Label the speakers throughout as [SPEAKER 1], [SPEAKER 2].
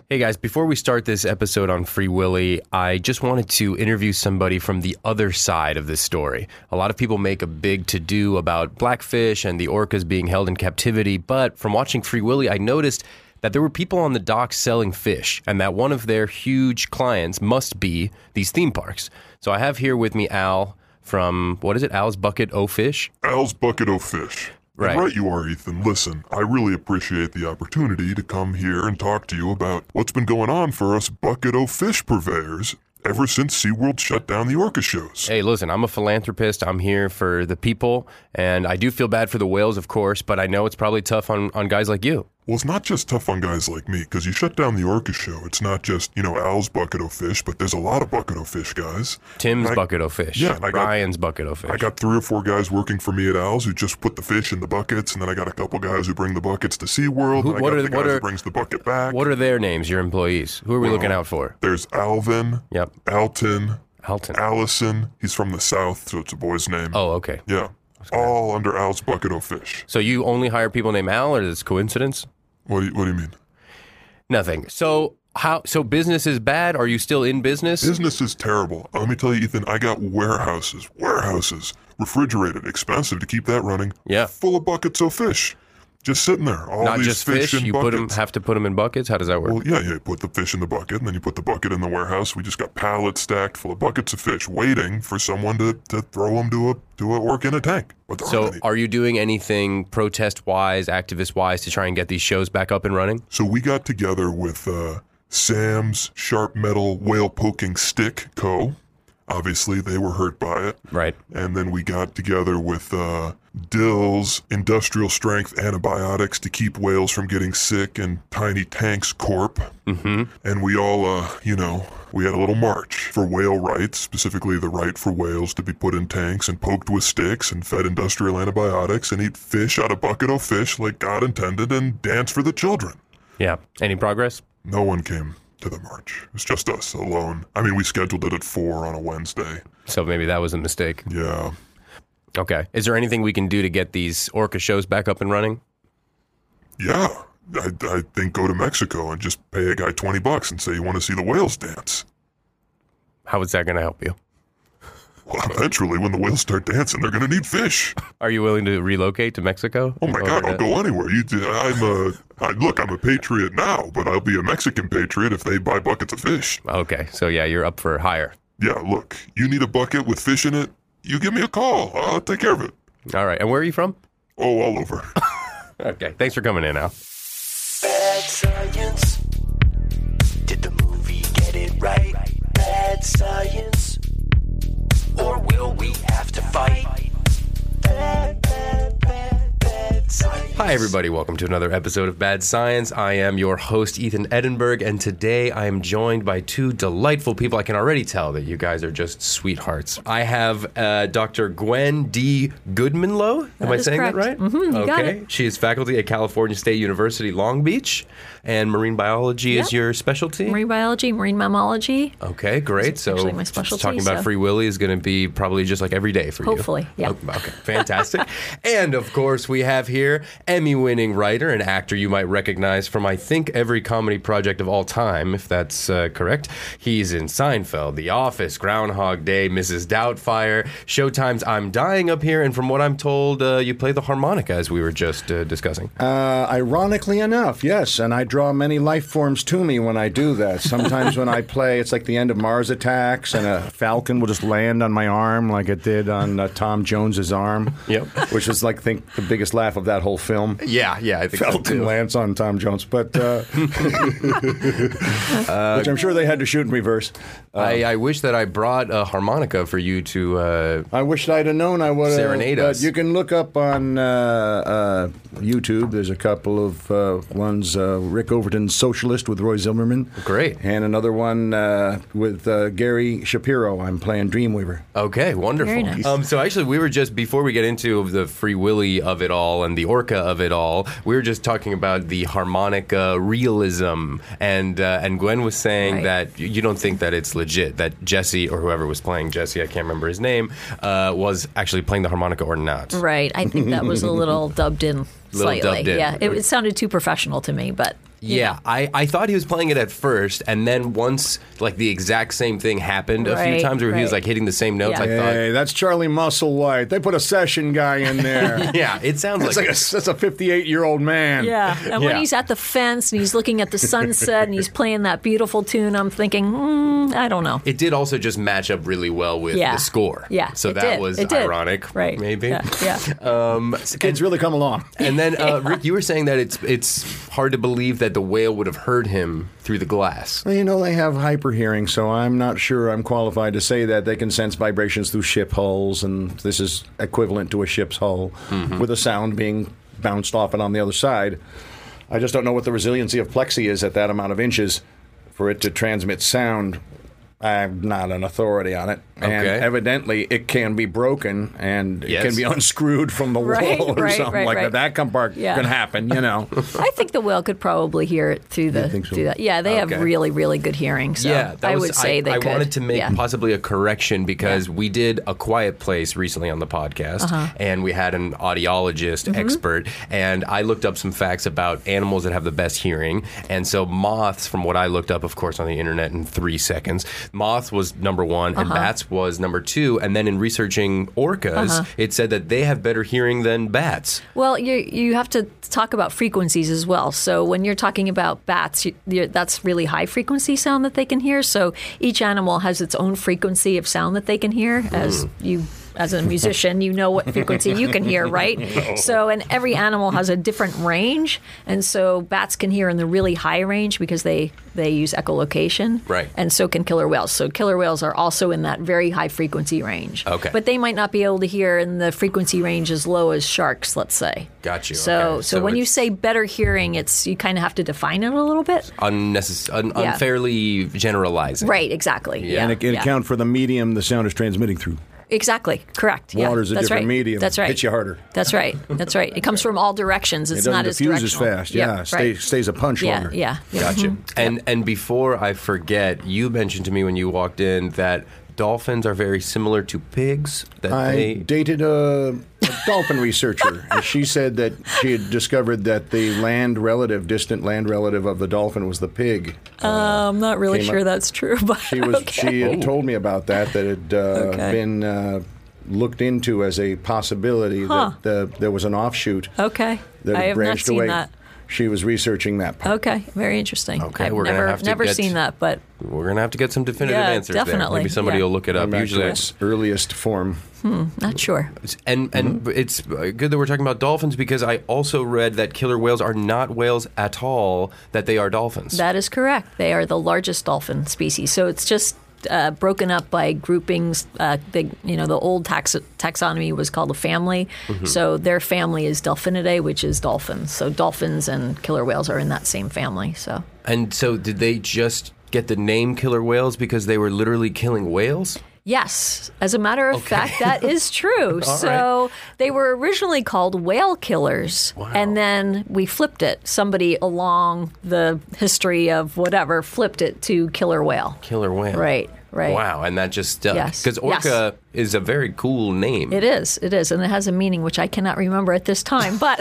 [SPEAKER 1] Hey guys, before we start this episode on Free Willy, I just wanted to interview somebody from the other side of this story. A lot of people make a big to-do about Blackfish and the orcas being held in captivity, but from watching Free Willy, I noticed that there were people on the docks selling fish, and that one of their huge clients must be these theme parks. So I have here with me Al from, what is it, Al's Bucket O' Fish?
[SPEAKER 2] Al's Bucket O' Fish.
[SPEAKER 1] Right.
[SPEAKER 2] And right you are, Ethan. Listen, I really appreciate the opportunity to come here and talk to you about what's been going on for us Bucket O' Fish purveyors ever since SeaWorld shut down the orca shows.
[SPEAKER 1] Hey, listen, I'm a philanthropist. I'm here for the people, and I do feel bad for the whales, of course, but I know it's probably tough on guys like you.
[SPEAKER 2] Well, it's not just tough on guys like me, because you shut down the orca show. It's not just, Al's Bucket O' Fish, but there's a lot of Bucket O' Fish guys.
[SPEAKER 1] Tim's Bucket O' Fish.
[SPEAKER 2] Yeah, and
[SPEAKER 1] Brian's Bucket O' Fish.
[SPEAKER 2] I got 3 or 4 guys working for me at Al's who just put the fish in the buckets, and then I got a couple guys who bring the buckets to SeaWorld, and I got the guy who brings the bucket back.
[SPEAKER 1] What are their names, your employees? Who are we looking out for?
[SPEAKER 2] There's Alvin,
[SPEAKER 1] Yep.
[SPEAKER 2] Alton, Allison. He's from the South, so it's a boy's name.
[SPEAKER 1] Oh, okay.
[SPEAKER 2] Yeah. All under Al's Bucket O' Fish.
[SPEAKER 1] So you only hire people named Al, or is this coincidence?
[SPEAKER 2] What do you mean?
[SPEAKER 1] Nothing. So business is bad? Are you still in business?
[SPEAKER 2] Business is terrible. Let me tell you, Ethan, I got warehouses, refrigerated, expensive to keep that running.
[SPEAKER 1] Yeah.
[SPEAKER 2] Full of buckets of fish. Just sitting there. All
[SPEAKER 1] Not
[SPEAKER 2] these
[SPEAKER 1] just fish,
[SPEAKER 2] in
[SPEAKER 1] you
[SPEAKER 2] buckets.
[SPEAKER 1] have to put them in buckets? How does that work?
[SPEAKER 2] Well, yeah, you put the fish in the bucket, and then you put the bucket in the warehouse. We just got pallets stacked full of buckets of fish, waiting for someone to throw them to a orc in a tank. But there aren't any.
[SPEAKER 1] Are you doing anything protest-wise, activist-wise, to try and get these shows back up and running?
[SPEAKER 2] So we got together with Sam's Sharp Metal Whale Poking Stick Co. Obviously, they were hurt by it.
[SPEAKER 1] Right.
[SPEAKER 2] And then we got together with Dill's Industrial Strength Antibiotics to keep whales from getting sick, and Tiny Tanks Corp.
[SPEAKER 1] Mm-hmm.
[SPEAKER 2] And we all, we had a little march for whale rights, specifically the right for whales to be put in tanks and poked with sticks and fed industrial antibiotics and eat fish out of Bucket O' Fish like God intended and dance for the children.
[SPEAKER 1] Yeah. Any progress?
[SPEAKER 2] No one came to the march. It was just us alone. I mean, we scheduled it at 4 on a Wednesday.
[SPEAKER 1] So maybe that was a mistake.
[SPEAKER 2] Yeah.
[SPEAKER 1] Okay. Is there anything we can do to get these orca shows back up and running?
[SPEAKER 2] Yeah. I think go to Mexico and just pay a guy $20 and say you want to see the whales dance.
[SPEAKER 1] How is that going to help you?
[SPEAKER 2] Well, eventually, when the whales start dancing, they're going to need fish.
[SPEAKER 1] Are you willing to relocate to Mexico?
[SPEAKER 2] Oh my God, I'll go anywhere. I'm a patriot now, but I'll be a Mexican patriot if they buy buckets of fish.
[SPEAKER 1] Okay, so yeah, you're up for hire.
[SPEAKER 2] Yeah, look, you need a bucket with fish in it, you give me a call. I'll take care of it.
[SPEAKER 1] All right, and where are you from?
[SPEAKER 2] Oh, all over.
[SPEAKER 1] Okay, thanks for coming in, Al.
[SPEAKER 3] Bad science. Did the movie get it right? Bad science. Or will we have to fight? Bad science.
[SPEAKER 1] Hi, everybody. Welcome to another episode of Bad Science. I am your host, Ethan Edinburgh, and today I am joined by 2 delightful people. I can already tell that you guys are just sweethearts. I have Dr. Gwen D. Goodmanlow. Am I saying
[SPEAKER 4] correct.
[SPEAKER 1] that right?
[SPEAKER 4] Mm-hmm, you
[SPEAKER 1] okay.
[SPEAKER 4] got it.
[SPEAKER 1] She is faculty at California State University, Long Beach, and marine biology is your specialty?
[SPEAKER 4] Marine biology, marine mammalogy.
[SPEAKER 1] Okay, great.
[SPEAKER 4] It's actually my specialty,
[SPEAKER 1] talking about
[SPEAKER 4] so-
[SPEAKER 1] Free Willy is going to be probably just like every day for you.
[SPEAKER 4] Hopefully, yeah.
[SPEAKER 1] Okay, fantastic. And of course, we have here Emmy-winning writer and actor you might recognize from, I think, every comedy project of all time, if that's correct. He's in Seinfeld, The Office, Groundhog Day, Mrs. Doubtfire, Showtime's I'm Dying Up Here, and from what I'm told, you play the harmonica, as we were just discussing.
[SPEAKER 5] Ironically enough, yes, and I draw many life forms to me when I do that. Sometimes when I play, it's like the end of Mars Attacks, and a falcon will just land on my arm like it did on Tom Jones's arm.
[SPEAKER 1] Yep.
[SPEAKER 5] Which is, like, I think, the biggest laugh of that whole film.
[SPEAKER 1] Yeah, I think so,
[SPEAKER 5] Falcon
[SPEAKER 1] too.
[SPEAKER 5] lands on Tom Jones, but which I'm sure they had to shoot in reverse.
[SPEAKER 1] I wish that I brought a harmonica for you to...
[SPEAKER 5] I wish I'd have known. I would have.
[SPEAKER 1] Serenade us.
[SPEAKER 5] You can look up on YouTube. There's a couple of ones. Rick Overton's Socialist with Roy Zimmerman.
[SPEAKER 1] Great.
[SPEAKER 5] And another one with Gary Shapiro. I'm playing Dreamweaver.
[SPEAKER 1] Okay, wonderful.
[SPEAKER 4] Very nice.
[SPEAKER 1] So actually, we were just, before we get into the Free Willy of it all and the orca of it all, we were just talking about the harmonica realism. And Gwen was saying
[SPEAKER 4] Right.
[SPEAKER 1] that you don't think that it's legit, that Jesse, or whoever was playing Jesse, I can't remember his name, was actually playing the harmonica or not.
[SPEAKER 4] Right. I think that was a little dubbed in slightly.
[SPEAKER 1] dubbed in.
[SPEAKER 4] Yeah. It sounded too professional to me, but
[SPEAKER 1] Yeah, I thought he was playing it at first, and then once like the exact same thing happened a few
[SPEAKER 4] Right,
[SPEAKER 1] times where he was
[SPEAKER 4] right.
[SPEAKER 1] like hitting the same notes,
[SPEAKER 4] Yeah.
[SPEAKER 1] I thought,
[SPEAKER 5] Hey, that's Charlie Musselwhite. They put a session guy in there.
[SPEAKER 1] yeah, it sounds
[SPEAKER 5] That's
[SPEAKER 1] like,
[SPEAKER 5] that's a 58-year-old man.
[SPEAKER 4] Yeah, and when
[SPEAKER 1] Yeah.
[SPEAKER 4] he's at the fence and he's looking at the sunset and he's playing that beautiful tune, I'm thinking, I don't know.
[SPEAKER 1] it did also just match up really well with
[SPEAKER 4] Yeah.
[SPEAKER 1] the score.
[SPEAKER 4] Yeah,
[SPEAKER 1] so
[SPEAKER 4] it
[SPEAKER 1] that
[SPEAKER 4] did.
[SPEAKER 1] was
[SPEAKER 4] It did.
[SPEAKER 1] ironic,
[SPEAKER 4] Right.
[SPEAKER 1] Maybe.
[SPEAKER 4] Yeah.
[SPEAKER 5] Kids really come along.
[SPEAKER 1] And then Rick, you were saying that it's hard to believe that the whale would have heard him through the glass.
[SPEAKER 5] Well, you know, they have hyper hearing, so I'm not sure I'm qualified to say that. They can sense vibrations through ship hulls, and this is equivalent to a ship's hull with a sound being bounced off it on the other side. I just don't know what the resiliency of plexi is at that amount of inches for it to transmit sound. I'm not an authority on it. And
[SPEAKER 1] Okay.
[SPEAKER 5] evidently, it can be broken and it
[SPEAKER 1] Yes.
[SPEAKER 5] can be unscrewed from the
[SPEAKER 4] Right,
[SPEAKER 5] wall or
[SPEAKER 4] right,
[SPEAKER 5] something
[SPEAKER 4] right,
[SPEAKER 5] like
[SPEAKER 4] right.
[SPEAKER 5] that. That
[SPEAKER 4] Yeah.
[SPEAKER 5] can happen, you know.
[SPEAKER 4] I think the whale could probably hear it through the.
[SPEAKER 5] think so?
[SPEAKER 4] Through that. Yeah, they have
[SPEAKER 5] Okay.
[SPEAKER 4] really, really good hearing. So
[SPEAKER 1] Yeah, that
[SPEAKER 4] I
[SPEAKER 1] was,
[SPEAKER 4] would say they
[SPEAKER 1] I
[SPEAKER 4] could.
[SPEAKER 1] wanted to make
[SPEAKER 4] Yeah.
[SPEAKER 1] possibly a correction because we did A Quiet Place recently on the podcast, and we had an audiologist expert, and I looked up some facts about animals that have the best hearing. And so moths, from what I looked up, of course, on the internet in 3 seconds, moth was number one, and bats was number two. And then in researching orcas, it said that they have better hearing than bats.
[SPEAKER 4] Well, you have to talk about frequencies as well. So when you're talking about bats, that's really high frequency sound that they can hear. So each animal has its own frequency of sound that they can hear. As a musician, you know what frequency you can hear, right? So, and every animal has a different range. And so bats can hear in the really high range because they use echolocation.
[SPEAKER 1] Right.
[SPEAKER 4] And so can killer whales. So killer whales are also in that very high frequency range.
[SPEAKER 1] Okay.
[SPEAKER 4] But they might not be able to hear in the frequency range as low as sharks, let's say.
[SPEAKER 1] Got you.
[SPEAKER 4] So,
[SPEAKER 1] Okay.
[SPEAKER 4] so when you
[SPEAKER 1] it's
[SPEAKER 4] say better hearing, you kind of have to define it a little bit.
[SPEAKER 1] unnecessary, unfairly generalizing.
[SPEAKER 4] Right, exactly. Yeah.
[SPEAKER 5] And it can account for the medium the sound is transmitting through.
[SPEAKER 4] Exactly. Correct. Yeah.
[SPEAKER 5] Water's a
[SPEAKER 4] That's
[SPEAKER 5] different
[SPEAKER 4] right.
[SPEAKER 5] medium.
[SPEAKER 4] That's right.
[SPEAKER 5] Hits you harder.
[SPEAKER 4] That's right. That's right. It comes from all directions. It's
[SPEAKER 5] It doesn't
[SPEAKER 4] not as
[SPEAKER 5] diffuse as
[SPEAKER 4] directional.
[SPEAKER 5] fast. Yeah,
[SPEAKER 4] right.
[SPEAKER 5] stays a punch
[SPEAKER 4] Yeah,
[SPEAKER 5] longer.
[SPEAKER 4] yeah.
[SPEAKER 1] Gotcha. And before I forget, you mentioned to me when you walked in that dolphins are very similar to pigs. That
[SPEAKER 5] I dated a dolphin researcher, and she said that she had discovered that the distant land relative of the dolphin was the pig.
[SPEAKER 4] I'm not really
[SPEAKER 5] Came
[SPEAKER 4] sure
[SPEAKER 5] up-
[SPEAKER 4] that's true, but
[SPEAKER 5] She had told me about that it had been looked into as a possibility that there was an offshoot
[SPEAKER 4] okay.
[SPEAKER 5] that
[SPEAKER 4] I
[SPEAKER 5] had
[SPEAKER 4] have not
[SPEAKER 5] branched
[SPEAKER 4] seen
[SPEAKER 5] away.
[SPEAKER 4] that.
[SPEAKER 5] She was researching that part.
[SPEAKER 4] Okay, very interesting.
[SPEAKER 1] Okay,
[SPEAKER 4] I've
[SPEAKER 1] we're gonna have to
[SPEAKER 4] never
[SPEAKER 1] get-
[SPEAKER 4] seen that, but
[SPEAKER 1] we're going to have to get some definitive
[SPEAKER 4] Yeah,
[SPEAKER 1] answers there.
[SPEAKER 4] definitely.
[SPEAKER 1] Maybe somebody
[SPEAKER 4] Yeah.
[SPEAKER 1] will look it up.
[SPEAKER 5] Going back to
[SPEAKER 1] Usually,
[SPEAKER 5] its earliest form.
[SPEAKER 4] not sure.
[SPEAKER 1] and it's good that we're talking about dolphins because I also read that killer whales are not whales at all; that they are dolphins.
[SPEAKER 4] That is correct. They are the largest dolphin species. So it's just broken up by groupings. The old taxonomy was called a family. So their family is Delphinidae, which is dolphins. So dolphins and killer whales are in that same family. So
[SPEAKER 1] And so, did they just get the name killer whales because they were literally killing whales?
[SPEAKER 4] yes, as a matter of fact, that is true. So they were originally called whale killers, and then we flipped it. Somebody along the history of whatever flipped it to killer whale.
[SPEAKER 1] Killer whale.
[SPEAKER 4] Right. Right.
[SPEAKER 1] Wow, and that just stuck.
[SPEAKER 4] Yes.
[SPEAKER 1] Because orca is a very cool name.
[SPEAKER 4] It is, and it has a meaning which I cannot remember at this time. But
[SPEAKER 1] I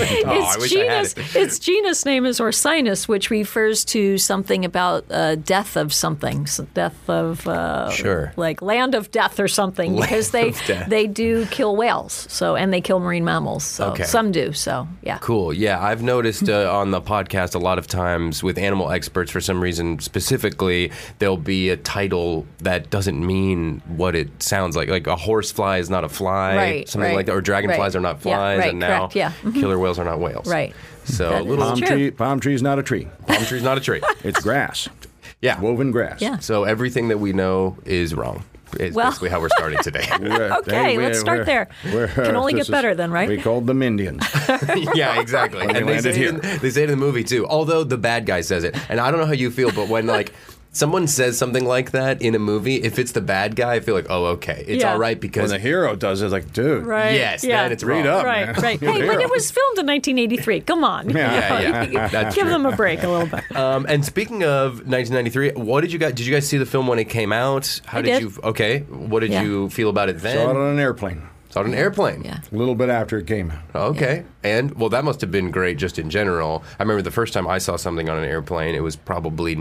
[SPEAKER 1] wish I had it.
[SPEAKER 4] its genus name is Orcinus, which refers to something about death of something, death of
[SPEAKER 1] Sure.
[SPEAKER 4] like land of death or something, because they
[SPEAKER 1] of death.
[SPEAKER 4] they do kill whales, and they kill marine mammals. So
[SPEAKER 1] Okay.
[SPEAKER 4] some do. So yeah.
[SPEAKER 1] Cool. Yeah, I've noticed on the podcast a lot of times with animal experts, for some reason specifically, there'll be a title that doesn't mean what it sounds like a horsefly is not a fly,
[SPEAKER 4] Right,
[SPEAKER 1] something
[SPEAKER 4] right,
[SPEAKER 1] like that, or dragonflies
[SPEAKER 4] right.
[SPEAKER 1] are not
[SPEAKER 4] Yeah,
[SPEAKER 1] flies,
[SPEAKER 4] right,
[SPEAKER 1] and now
[SPEAKER 4] correct, yeah. Mhm.
[SPEAKER 1] killer whales are not whales.
[SPEAKER 4] Right.
[SPEAKER 1] So
[SPEAKER 4] That
[SPEAKER 1] a little
[SPEAKER 4] is
[SPEAKER 5] Palm
[SPEAKER 4] true.
[SPEAKER 5] Palm tree's not a tree.
[SPEAKER 1] palm tree's not a tree.
[SPEAKER 5] It's grass.
[SPEAKER 1] Yeah.
[SPEAKER 5] Woven grass.
[SPEAKER 4] Yeah.
[SPEAKER 1] So everything that we know is wrong. Is
[SPEAKER 4] Well-
[SPEAKER 1] basically how we're starting today.
[SPEAKER 4] Okay, let's start there. Can only
[SPEAKER 5] this
[SPEAKER 4] get better then, right?
[SPEAKER 5] We called them Indians.
[SPEAKER 1] Yeah, exactly.
[SPEAKER 5] When they
[SPEAKER 1] And they
[SPEAKER 5] landed
[SPEAKER 1] say,
[SPEAKER 5] here.
[SPEAKER 1] they say it in the movie too. Although the bad guy says it, and I don't know how you feel, but when someone says something like that in a movie, if it's the bad guy, I feel like, oh, okay, it's
[SPEAKER 4] Yeah.
[SPEAKER 1] all right
[SPEAKER 5] When
[SPEAKER 1] because
[SPEAKER 5] the hero does it, it's like, dude.
[SPEAKER 4] Right.
[SPEAKER 1] yes,
[SPEAKER 4] Yeah.
[SPEAKER 1] then it's
[SPEAKER 5] Read
[SPEAKER 1] wrong.
[SPEAKER 5] up.
[SPEAKER 4] Right,
[SPEAKER 5] man.
[SPEAKER 4] right.
[SPEAKER 5] You're
[SPEAKER 4] Hey,
[SPEAKER 5] the
[SPEAKER 4] but
[SPEAKER 5] hero.
[SPEAKER 4] it was filmed in 1983. Come on.
[SPEAKER 1] Yeah, that's
[SPEAKER 4] Give
[SPEAKER 1] true.
[SPEAKER 4] them a break a little bit.
[SPEAKER 1] And speaking of 1993, what did you guys? Did you guys see the film when it came out? How
[SPEAKER 4] I
[SPEAKER 1] did
[SPEAKER 4] did.
[SPEAKER 1] you? Okay, what did
[SPEAKER 4] Yeah.
[SPEAKER 1] you feel about it then?
[SPEAKER 5] Saw it on an airplane.
[SPEAKER 1] Saw it on an airplane.
[SPEAKER 4] Yeah.
[SPEAKER 5] A little bit after it came out.
[SPEAKER 1] Okay. And, well, that must have been great just in general. I remember the first time I saw something on an airplane, it was probably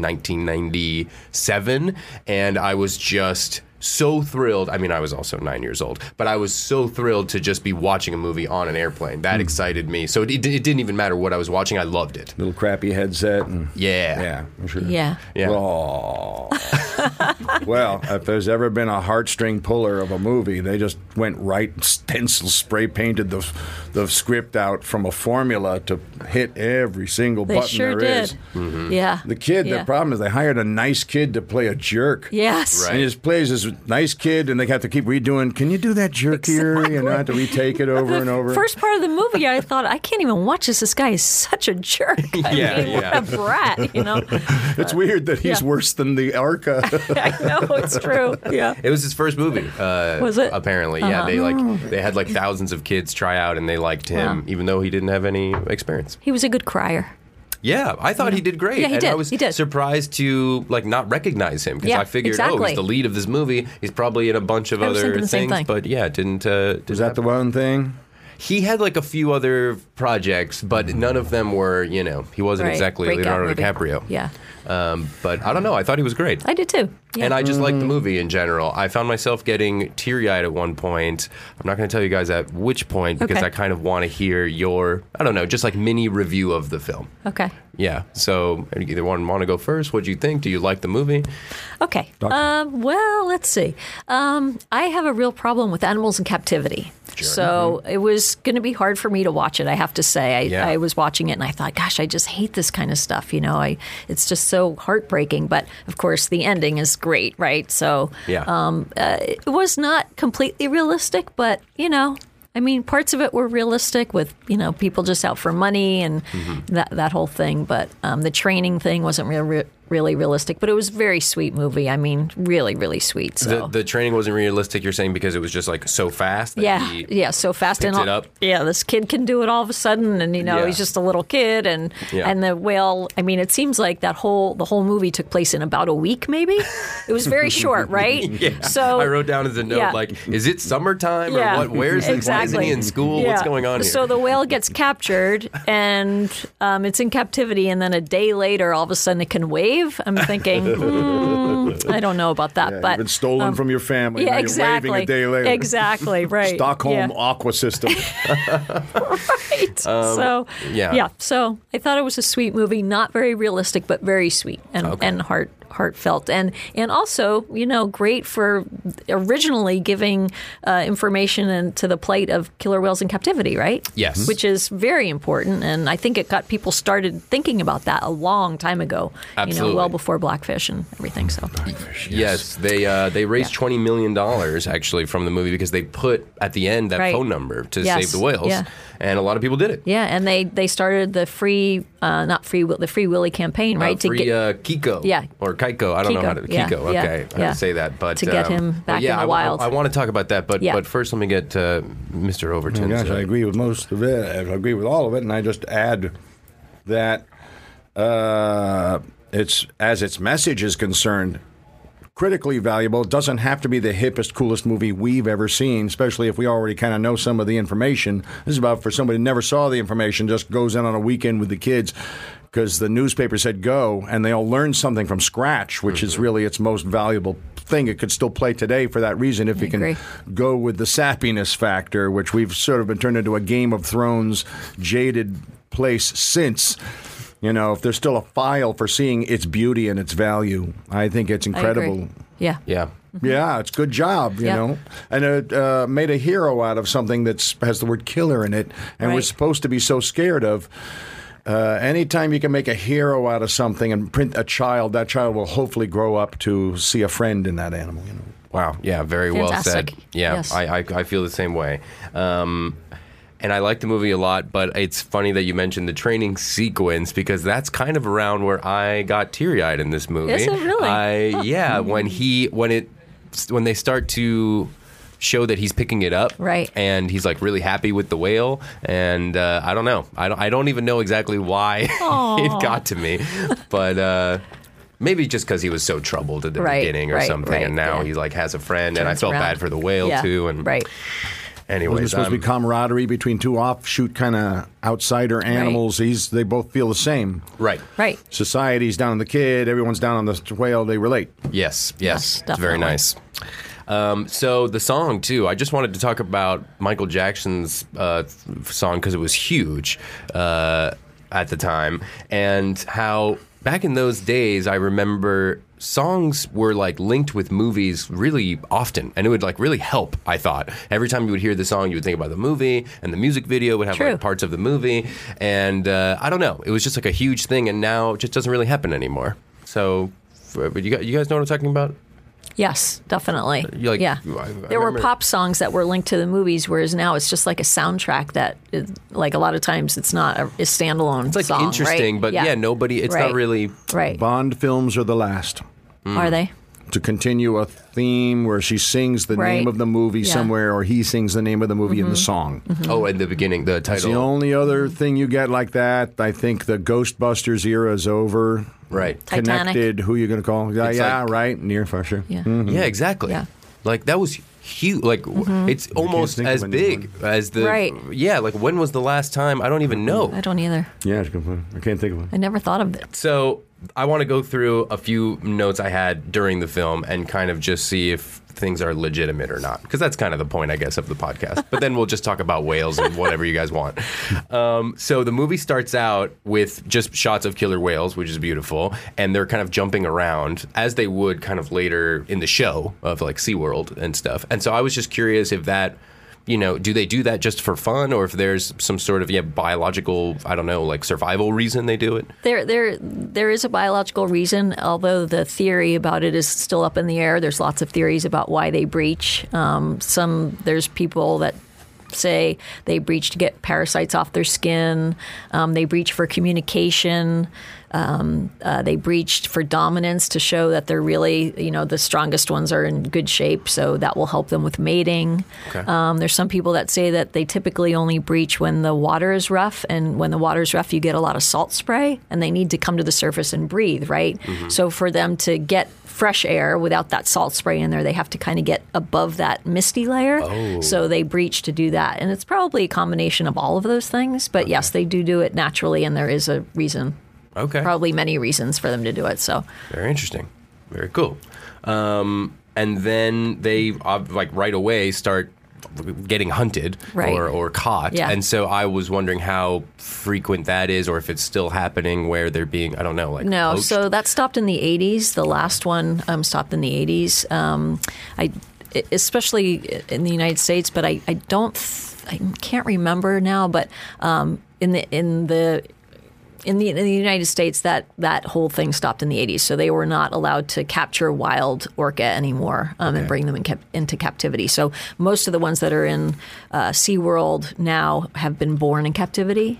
[SPEAKER 1] 1997, and I was just so thrilled. I mean, I was also 9 years old, but I was so thrilled to just be watching a movie on an airplane. That excited me. So it didn't even matter what I was watching. I loved it.
[SPEAKER 5] Little crappy headset. And,
[SPEAKER 1] Yeah.
[SPEAKER 5] I'm sure.
[SPEAKER 4] Yeah.
[SPEAKER 1] Yeah.
[SPEAKER 5] Oh. Well, if there's ever been a heartstring puller of a movie, they just went right stencil spray painted the script out from a formula to hit every single
[SPEAKER 4] They
[SPEAKER 5] button
[SPEAKER 4] sure
[SPEAKER 5] there
[SPEAKER 4] did.
[SPEAKER 5] is.
[SPEAKER 4] Yeah.
[SPEAKER 5] The kid,
[SPEAKER 4] Yeah.
[SPEAKER 5] the problem is they hired a nice kid to play a jerk.
[SPEAKER 4] Yes.
[SPEAKER 1] Right.
[SPEAKER 5] And he just plays this nice kid, and they have to keep redoing. Can you do that jerk here? You know, have to retake it over and over.
[SPEAKER 4] First part of the movie, I thought, I can't even watch this. This guy is such a jerk. I mean, what a brat, you know?
[SPEAKER 5] It's weird that he's
[SPEAKER 4] yeah.
[SPEAKER 5] worse than the Arca.
[SPEAKER 4] I know, it's true. Yeah.
[SPEAKER 1] It was his first movie.
[SPEAKER 4] Was it?
[SPEAKER 1] Apparently, yeah. They had like thousands of kids try out, and they liked him, even though he didn't have any experience.
[SPEAKER 4] He was a good crier.
[SPEAKER 1] Yeah, I thought he did great.
[SPEAKER 4] Yeah, he
[SPEAKER 1] and
[SPEAKER 4] did.
[SPEAKER 1] I was
[SPEAKER 4] He did.
[SPEAKER 1] surprised to like not recognize him because
[SPEAKER 4] Yeah,
[SPEAKER 1] I figured,
[SPEAKER 4] exactly.
[SPEAKER 1] he's the lead of this movie. He's probably in a bunch of
[SPEAKER 4] I was
[SPEAKER 1] other
[SPEAKER 4] thinking the same
[SPEAKER 1] things,
[SPEAKER 4] thing.
[SPEAKER 1] but yeah, didn't.
[SPEAKER 5] Is that the one thing?
[SPEAKER 1] He had like a few other projects, but none of them were. You know, he wasn't
[SPEAKER 4] Right.
[SPEAKER 1] exactly
[SPEAKER 4] Breakout
[SPEAKER 1] Leonardo
[SPEAKER 4] movie.
[SPEAKER 1] DiCaprio.
[SPEAKER 4] Yeah.
[SPEAKER 1] But I don't know. I thought he was great.
[SPEAKER 4] I did too. Yeah.
[SPEAKER 1] And I just liked the movie in general. I found myself getting teary-eyed at one point. I'm not going to tell you guys at which point because
[SPEAKER 4] Okay.
[SPEAKER 1] I kind of want to hear your, I don't know, just like mini review of the film.
[SPEAKER 4] Okay.
[SPEAKER 1] Yeah. So either one want to go first? What do you think? Do you like the movie?
[SPEAKER 4] Okay. Well, let's see. I have a real problem with animals in captivity. So it was going to be hard for me to watch it, I have to say.
[SPEAKER 1] Yeah.
[SPEAKER 4] I was watching it and I thought, gosh, I just hate this kind of stuff. You know, it's just so heartbreaking. But of course, the ending is great, right? So
[SPEAKER 1] Yeah.
[SPEAKER 4] it was not completely realistic, but, you know, I mean, parts of it were realistic with, you know, people just out for money and that whole thing. But the training thing wasn't really realistic. But it was a very sweet movie. I mean, really, really sweet. So.
[SPEAKER 1] The training wasn't realistic, you're saying, because it was just like so fast? That he
[SPEAKER 4] so fast
[SPEAKER 1] picked
[SPEAKER 4] and
[SPEAKER 1] it up?
[SPEAKER 4] Yeah, this kid can do it all of a sudden, and you know
[SPEAKER 1] Yeah.
[SPEAKER 4] he's just a little kid, and
[SPEAKER 1] Yeah.
[SPEAKER 4] and the whale. I mean, it seems like the whole movie took place in about a week, maybe. It was very short, right?
[SPEAKER 1] Yeah.
[SPEAKER 4] So
[SPEAKER 1] I wrote down as a note,
[SPEAKER 4] yeah.
[SPEAKER 1] like, is it summertime
[SPEAKER 4] Yeah.
[SPEAKER 1] or what? Where's why isn't
[SPEAKER 4] Exactly.
[SPEAKER 1] he in school?
[SPEAKER 4] Yeah.
[SPEAKER 1] What's going on here?
[SPEAKER 4] So the whale gets captured, and it's in captivity, and then a day later, all of a sudden, it can wave. I'm thinking, I don't know about that,
[SPEAKER 5] Yeah,
[SPEAKER 4] but
[SPEAKER 5] you've been stolen from your family.
[SPEAKER 4] yeah,
[SPEAKER 5] now
[SPEAKER 4] exactly.
[SPEAKER 5] You're waving a day later.
[SPEAKER 4] Exactly, right.
[SPEAKER 5] Stockholm
[SPEAKER 4] Yeah.
[SPEAKER 5] Aqua System.
[SPEAKER 4] Right. So
[SPEAKER 1] yeah.
[SPEAKER 4] So I thought it was a sweet movie, not very realistic, but very sweet and heartfelt, and also, you know, great for originally giving information into the plight of killer whales in captivity, right?
[SPEAKER 1] Yes.
[SPEAKER 4] Which is very important, and I think it got people started thinking about that a long time ago. You
[SPEAKER 1] Absolutely.
[SPEAKER 4] know, well before Blackfish and everything. So
[SPEAKER 1] Yes, they raised $20 million actually from the movie because they put at the end that
[SPEAKER 4] Right.
[SPEAKER 1] phone number to
[SPEAKER 4] Yes.
[SPEAKER 1] save the whales,
[SPEAKER 4] Yeah.
[SPEAKER 1] and a lot of people did it.
[SPEAKER 4] yeah, and they started the Free Willy campaign, right?
[SPEAKER 1] Free Kiko,
[SPEAKER 4] Yeah.
[SPEAKER 1] or Keiko. I don't know how to
[SPEAKER 4] Kiko, yeah,
[SPEAKER 1] Kiko.
[SPEAKER 4] yeah,
[SPEAKER 1] Okay, how
[SPEAKER 4] yeah.
[SPEAKER 1] to say that, but
[SPEAKER 4] To get him
[SPEAKER 1] but
[SPEAKER 4] back
[SPEAKER 1] yeah,
[SPEAKER 4] in the
[SPEAKER 1] I
[SPEAKER 4] wild.
[SPEAKER 1] I want to talk about that, but
[SPEAKER 4] Yeah.
[SPEAKER 1] but first let me get Mr. Overton.
[SPEAKER 5] Gosh, I agree with most of it. I agree with all of it, and I just add that it's as its message is concerned, critically valuable. It doesn't have to be the hippest, coolest movie we've ever seen, especially if we already kind of know some of the information. This is about for somebody who never saw the information, just goes in on a weekend with the kids because the newspaper said go, and they all learn something from scratch, which is really its most valuable thing. It could still play today for that reason if you can
[SPEAKER 4] agree.
[SPEAKER 5] go with the sappiness factor, which we've sort of been turned into a Game of Thrones jaded place since. You know, if there's still a file for seeing its beauty and its value, I think it's
[SPEAKER 4] I agree.
[SPEAKER 5] incredible.
[SPEAKER 4] Yeah.
[SPEAKER 1] Yeah.
[SPEAKER 5] Yeah, it's a good job, you
[SPEAKER 4] Yeah.
[SPEAKER 5] know. And it made a hero out of something that has the word killer in it and
[SPEAKER 4] Right.
[SPEAKER 5] was supposed to be so scared of. Anytime you can make a hero out of something and print a child, that child will hopefully grow up to see a friend in that animal, you know.
[SPEAKER 1] Wow. Yeah. Very well said.
[SPEAKER 4] Fantastic.
[SPEAKER 1] Yeah.
[SPEAKER 4] Yes.
[SPEAKER 1] I feel the same way. And I like the movie a lot, but it's funny that you mentioned the training sequence because that's kind of around where I got teary-eyed in this movie.
[SPEAKER 4] Is it really?
[SPEAKER 1] Yeah, when they start to show that he's picking it up,
[SPEAKER 4] Right.
[SPEAKER 1] and he's like really happy with the whale, and I don't know, I don't even know exactly why it got to me, but. Maybe just because he was so troubled at the
[SPEAKER 4] Right,
[SPEAKER 1] beginning or
[SPEAKER 4] right,
[SPEAKER 1] something,
[SPEAKER 4] right,
[SPEAKER 1] and now
[SPEAKER 4] yeah.
[SPEAKER 1] he like has a friend, and I
[SPEAKER 4] Turns
[SPEAKER 1] felt
[SPEAKER 4] around.
[SPEAKER 1] bad for the whale
[SPEAKER 4] Yeah,
[SPEAKER 1] too, and
[SPEAKER 4] right.
[SPEAKER 1] Anyways,
[SPEAKER 5] Wasn't it supposed to be camaraderie between two offshoot kind of outsider animals? They both feel the same.
[SPEAKER 1] right.
[SPEAKER 4] Right.
[SPEAKER 5] Society's down on the kid. Everyone's down on the whale. They relate.
[SPEAKER 1] Yes,
[SPEAKER 4] Yes,
[SPEAKER 1] it's very
[SPEAKER 4] definitely.
[SPEAKER 1] nice. So the song too. I just wanted to talk about Michael Jackson's song because it was huge at the time, and how back in those days, I remember songs were like linked with movies really often, and it would like really help. I thought every time you would hear the song, you would think about the movie, and the music video would have
[SPEAKER 4] True.
[SPEAKER 1] like parts of the movie, and I don't know, it was just like a huge thing, and now it just doesn't really happen anymore. So, but you guys know what I'm talking about?
[SPEAKER 4] Yes, definitely.
[SPEAKER 1] Like,
[SPEAKER 4] yeah.
[SPEAKER 1] I
[SPEAKER 4] There were
[SPEAKER 1] remember-
[SPEAKER 4] pop songs that were linked to the movies, whereas now it's just like a soundtrack that, is, like a lot of times, it's not a standalone
[SPEAKER 1] It's like
[SPEAKER 4] song,
[SPEAKER 1] interesting,
[SPEAKER 4] right?
[SPEAKER 1] but yeah, nobody. It's
[SPEAKER 4] Right.
[SPEAKER 1] not really.
[SPEAKER 4] Right.
[SPEAKER 5] Bond films are the last
[SPEAKER 4] Are they?
[SPEAKER 5] to continue a theme where she sings the
[SPEAKER 4] Right.
[SPEAKER 5] name of the movie
[SPEAKER 4] Yeah.
[SPEAKER 5] somewhere, or he sings the name of the movie in the song.
[SPEAKER 1] Oh, in the beginning, the
[SPEAKER 5] It's
[SPEAKER 1] title.
[SPEAKER 5] the only other thing you get like that. I think the Ghostbusters era is over.
[SPEAKER 1] Right.
[SPEAKER 4] Titanic.
[SPEAKER 5] Connected. Who you going to call? Yeah,
[SPEAKER 1] It's
[SPEAKER 5] yeah,
[SPEAKER 1] like-
[SPEAKER 5] right. Near for sure.
[SPEAKER 4] Yeah.
[SPEAKER 1] Yeah, exactly.
[SPEAKER 4] Yeah.
[SPEAKER 1] Like that was huge. Like it's almost
[SPEAKER 5] think of
[SPEAKER 1] as
[SPEAKER 5] a new
[SPEAKER 1] big as the.
[SPEAKER 4] Right.
[SPEAKER 1] Yeah. Like when was the last time? I don't even know.
[SPEAKER 4] I don't either.
[SPEAKER 5] Yeah, it's a good one. I can't think of one.
[SPEAKER 4] I never thought of it.
[SPEAKER 1] So I want to go through a few notes I had during the film and kind of just see if things are legitimate or not, because that's kind of the point, I guess, of the podcast. But then we'll just talk about whales and whatever you guys want. So the movie starts out with just shots of killer whales, which is beautiful, and they're kind of jumping around as they would kind of later in the show of like SeaWorld and stuff. And so I was just curious if that, you know, do they do that just for fun, or if there's some sort of biological, I don't know, like survival reason they do it?
[SPEAKER 4] There is a biological reason, although the theory about it is still up in the air. There's lots of theories about why they breach. There's people that say they breach to get parasites off their skin. They breach for communication. They breached for dominance to show that they're really, the strongest ones are in good shape, so that will help them with mating.
[SPEAKER 1] Okay.
[SPEAKER 4] There's some people that say that they typically only breach when the water is rough, and when the water is rough, you get a lot of salt spray, and they need to come to the surface and breathe, right?
[SPEAKER 1] Mm-hmm.
[SPEAKER 4] So for them to get fresh air without that salt spray in there, they have to kind of get above that misty layer.
[SPEAKER 1] Oh.
[SPEAKER 4] So they breach to do that, and it's probably a combination of all of those things. But yes, they do it naturally, and there is a reason.
[SPEAKER 1] Okay.
[SPEAKER 4] Probably many reasons for them to do it. So
[SPEAKER 1] Very interesting. Very cool. And then they right away start getting hunted
[SPEAKER 4] Right.
[SPEAKER 1] or caught.
[SPEAKER 4] Yeah.
[SPEAKER 1] And so I was wondering how frequent that is, or if it's still happening where they're being, I don't know, like
[SPEAKER 4] no,
[SPEAKER 1] poached.
[SPEAKER 4] so that stopped in the 80s. The last one stopped in the 80s. Especially in the United States, but I can't remember now. But in the United States, that whole thing stopped in the 80s. So they were not allowed to capture wild orca anymore and bring them into captivity. So most of the ones that are in SeaWorld now have been born in captivity.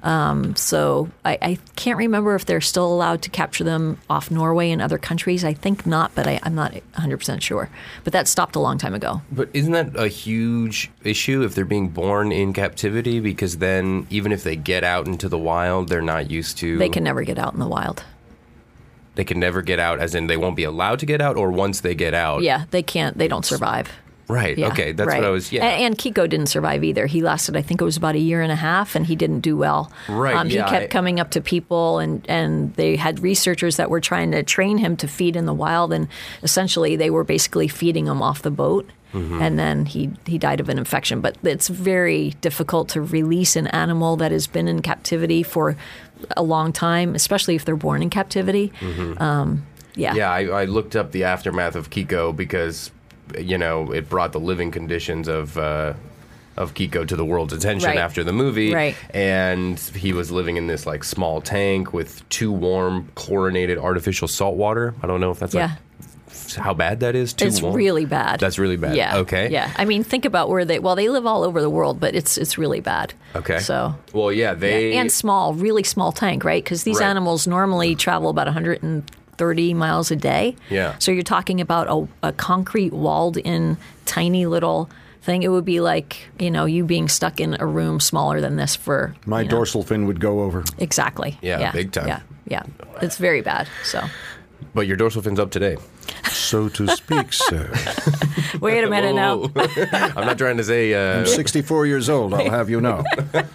[SPEAKER 4] So I can't remember if they're still allowed to capture them off Norway and other countries. I think not, but I'm not 100% sure. But that stopped a long time ago.
[SPEAKER 1] But isn't that a huge issue if they're being born in captivity? Because then even if they get out into the wild, they're not used to...
[SPEAKER 4] They can never get out in the wild.
[SPEAKER 1] They can never get out, as in they won't be allowed to get out, or once they get out...
[SPEAKER 4] Yeah, they can't. They don't survive.
[SPEAKER 1] Right,
[SPEAKER 4] Yeah,
[SPEAKER 1] okay, that's
[SPEAKER 4] right.
[SPEAKER 1] what I was... Yeah.
[SPEAKER 4] And Kiko didn't survive either. He lasted, I think it was about a year and a half, and he didn't do well.
[SPEAKER 1] Right,
[SPEAKER 4] He
[SPEAKER 1] yeah,
[SPEAKER 4] kept coming up to people, and they had researchers that were trying to train him to feed in the wild, and essentially they were basically feeding him off the boat.
[SPEAKER 1] Mm-hmm.
[SPEAKER 4] And then he died of an infection. But it's very difficult to release an animal that has been in captivity for a long time, especially if they're born in captivity.
[SPEAKER 1] Mm-hmm.
[SPEAKER 4] Yeah.
[SPEAKER 1] I looked up the aftermath of Kiko because, it brought the living conditions of Kiko to the world's attention
[SPEAKER 4] Right.
[SPEAKER 1] after the movie.
[SPEAKER 4] Right.
[SPEAKER 1] And he was living in this like small tank with too warm chlorinated artificial salt water. I don't know if that's
[SPEAKER 4] Yeah.
[SPEAKER 1] how bad that is. Too
[SPEAKER 4] It's
[SPEAKER 1] warm?
[SPEAKER 4] really bad.
[SPEAKER 1] That's really bad.
[SPEAKER 4] Yeah.
[SPEAKER 1] Okay.
[SPEAKER 4] Yeah. I mean, think about where they live all over the world, but it's really bad.
[SPEAKER 1] Okay.
[SPEAKER 4] So.
[SPEAKER 1] Well, yeah, they...
[SPEAKER 4] And small, really small tank, right? Because these
[SPEAKER 1] Right.
[SPEAKER 4] animals normally travel about 130 miles a day.
[SPEAKER 1] Yeah.
[SPEAKER 4] So you're talking about a concrete walled-in tiny little thing. It would be like, you being stuck in a room smaller than this for...
[SPEAKER 5] My dorsal fin would go over.
[SPEAKER 4] Exactly.
[SPEAKER 1] Yeah, big time.
[SPEAKER 4] Yeah. Yeah. It's very bad. So.
[SPEAKER 1] But your dorsal fin's up today.
[SPEAKER 5] So to speak, sir.
[SPEAKER 4] Wait a minute now.
[SPEAKER 1] Whoa. I'm not trying to say.
[SPEAKER 5] I'm 64 years old, I'll have you know.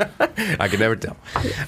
[SPEAKER 1] I can never tell.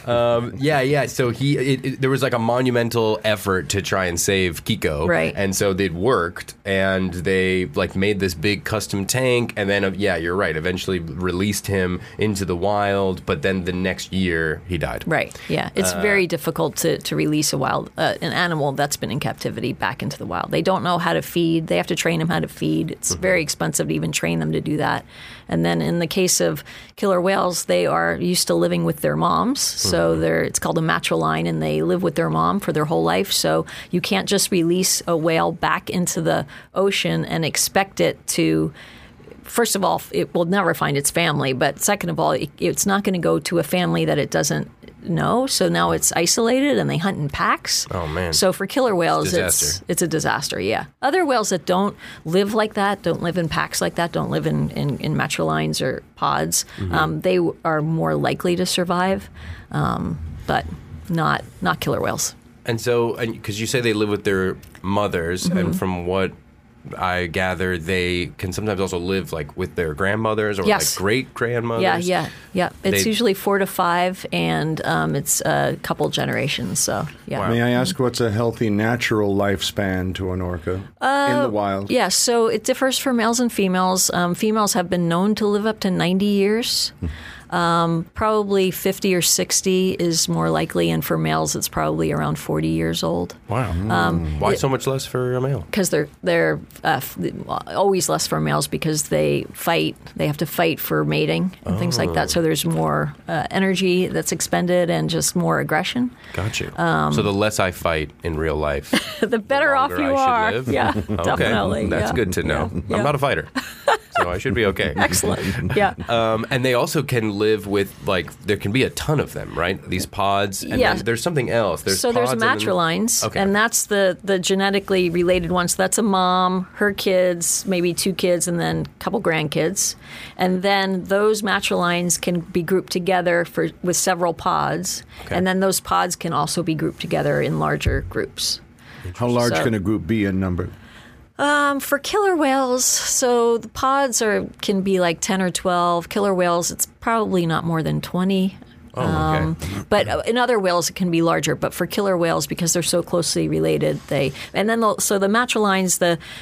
[SPEAKER 1] Yeah. So there was like a monumental effort to try and save Kiko,
[SPEAKER 4] Right.
[SPEAKER 1] And so it worked, and they like made this big custom tank, and then you're right. Eventually released him into the wild, but then the next year he died.
[SPEAKER 4] Right. Yeah. It's very difficult to release an animal that's been in captivity back into the wild. They don't know how to feed. They have to train them how to feed. It's very expensive to even train them to do that. And then in the case of killer whales, they are used to living with their moms. So it's called a matriline, and they live with their mom for their whole life. So you can't just release a whale back into the ocean and expect it to. First of all, it will never find its family. But second of all, it's not going to go to a family that it doesn't know. So now it's isolated, and they hunt in packs.
[SPEAKER 1] Oh, man.
[SPEAKER 4] So for killer whales,
[SPEAKER 1] Disaster.
[SPEAKER 4] it's a disaster, yeah. Other whales that don't live like that, don't live in packs like that, don't live in matrilines or pods, they are more likely to survive, but not killer whales.
[SPEAKER 1] And so, because you say they live with their mothers, and from what I gather, they can sometimes also live like with their grandmothers or
[SPEAKER 4] Yes.
[SPEAKER 1] like great grandmothers.
[SPEAKER 4] Yeah. It's usually 4 to 5, and it's a couple generations. So yeah.
[SPEAKER 5] May I ask what's a healthy natural lifespan to an orca in the wild?
[SPEAKER 4] Yeah, so it differs for males and females. Females have been known to live up to 90 years. Probably 50 or 60 is more likely, and for males, it's probably around 40 years old.
[SPEAKER 1] Wow. Why so much less for a male?
[SPEAKER 4] Because they're always less for males because they fight. They have to fight for mating and things like that. So there's more energy that's expended and just more aggression.
[SPEAKER 1] Got you. So the less I fight in real life,
[SPEAKER 4] The better off
[SPEAKER 1] longer
[SPEAKER 4] you
[SPEAKER 1] I
[SPEAKER 4] are.
[SPEAKER 1] should live?
[SPEAKER 4] Yeah,
[SPEAKER 1] Okay,
[SPEAKER 4] definitely.
[SPEAKER 1] that's
[SPEAKER 4] yeah.
[SPEAKER 1] good to know.
[SPEAKER 4] Yeah.
[SPEAKER 1] I'm not a fighter, so I should be okay.
[SPEAKER 4] Excellent. Yeah.
[SPEAKER 1] And they also can live with, like, there can be a ton of them, right? These pods. And
[SPEAKER 4] Yeah.
[SPEAKER 1] then there's something else. There's
[SPEAKER 4] So there's
[SPEAKER 1] pods and then-
[SPEAKER 4] matrilines,
[SPEAKER 1] Okay.
[SPEAKER 4] and that's the genetically related one. So that's a mom, her kids, maybe 2 kids, and then a couple grandkids. And then those matrilines can be grouped together with several pods.
[SPEAKER 1] Okay.
[SPEAKER 4] And then those pods can also be grouped together in larger groups.
[SPEAKER 5] How large
[SPEAKER 4] So-
[SPEAKER 5] can a group be in number?
[SPEAKER 4] For killer whales, so the pods can be like 10 or 12. Killer whales, it's probably not more than 20.
[SPEAKER 1] Oh, okay.
[SPEAKER 4] But in other whales, it can be larger. But for killer whales, because they're so closely related, the matrilines,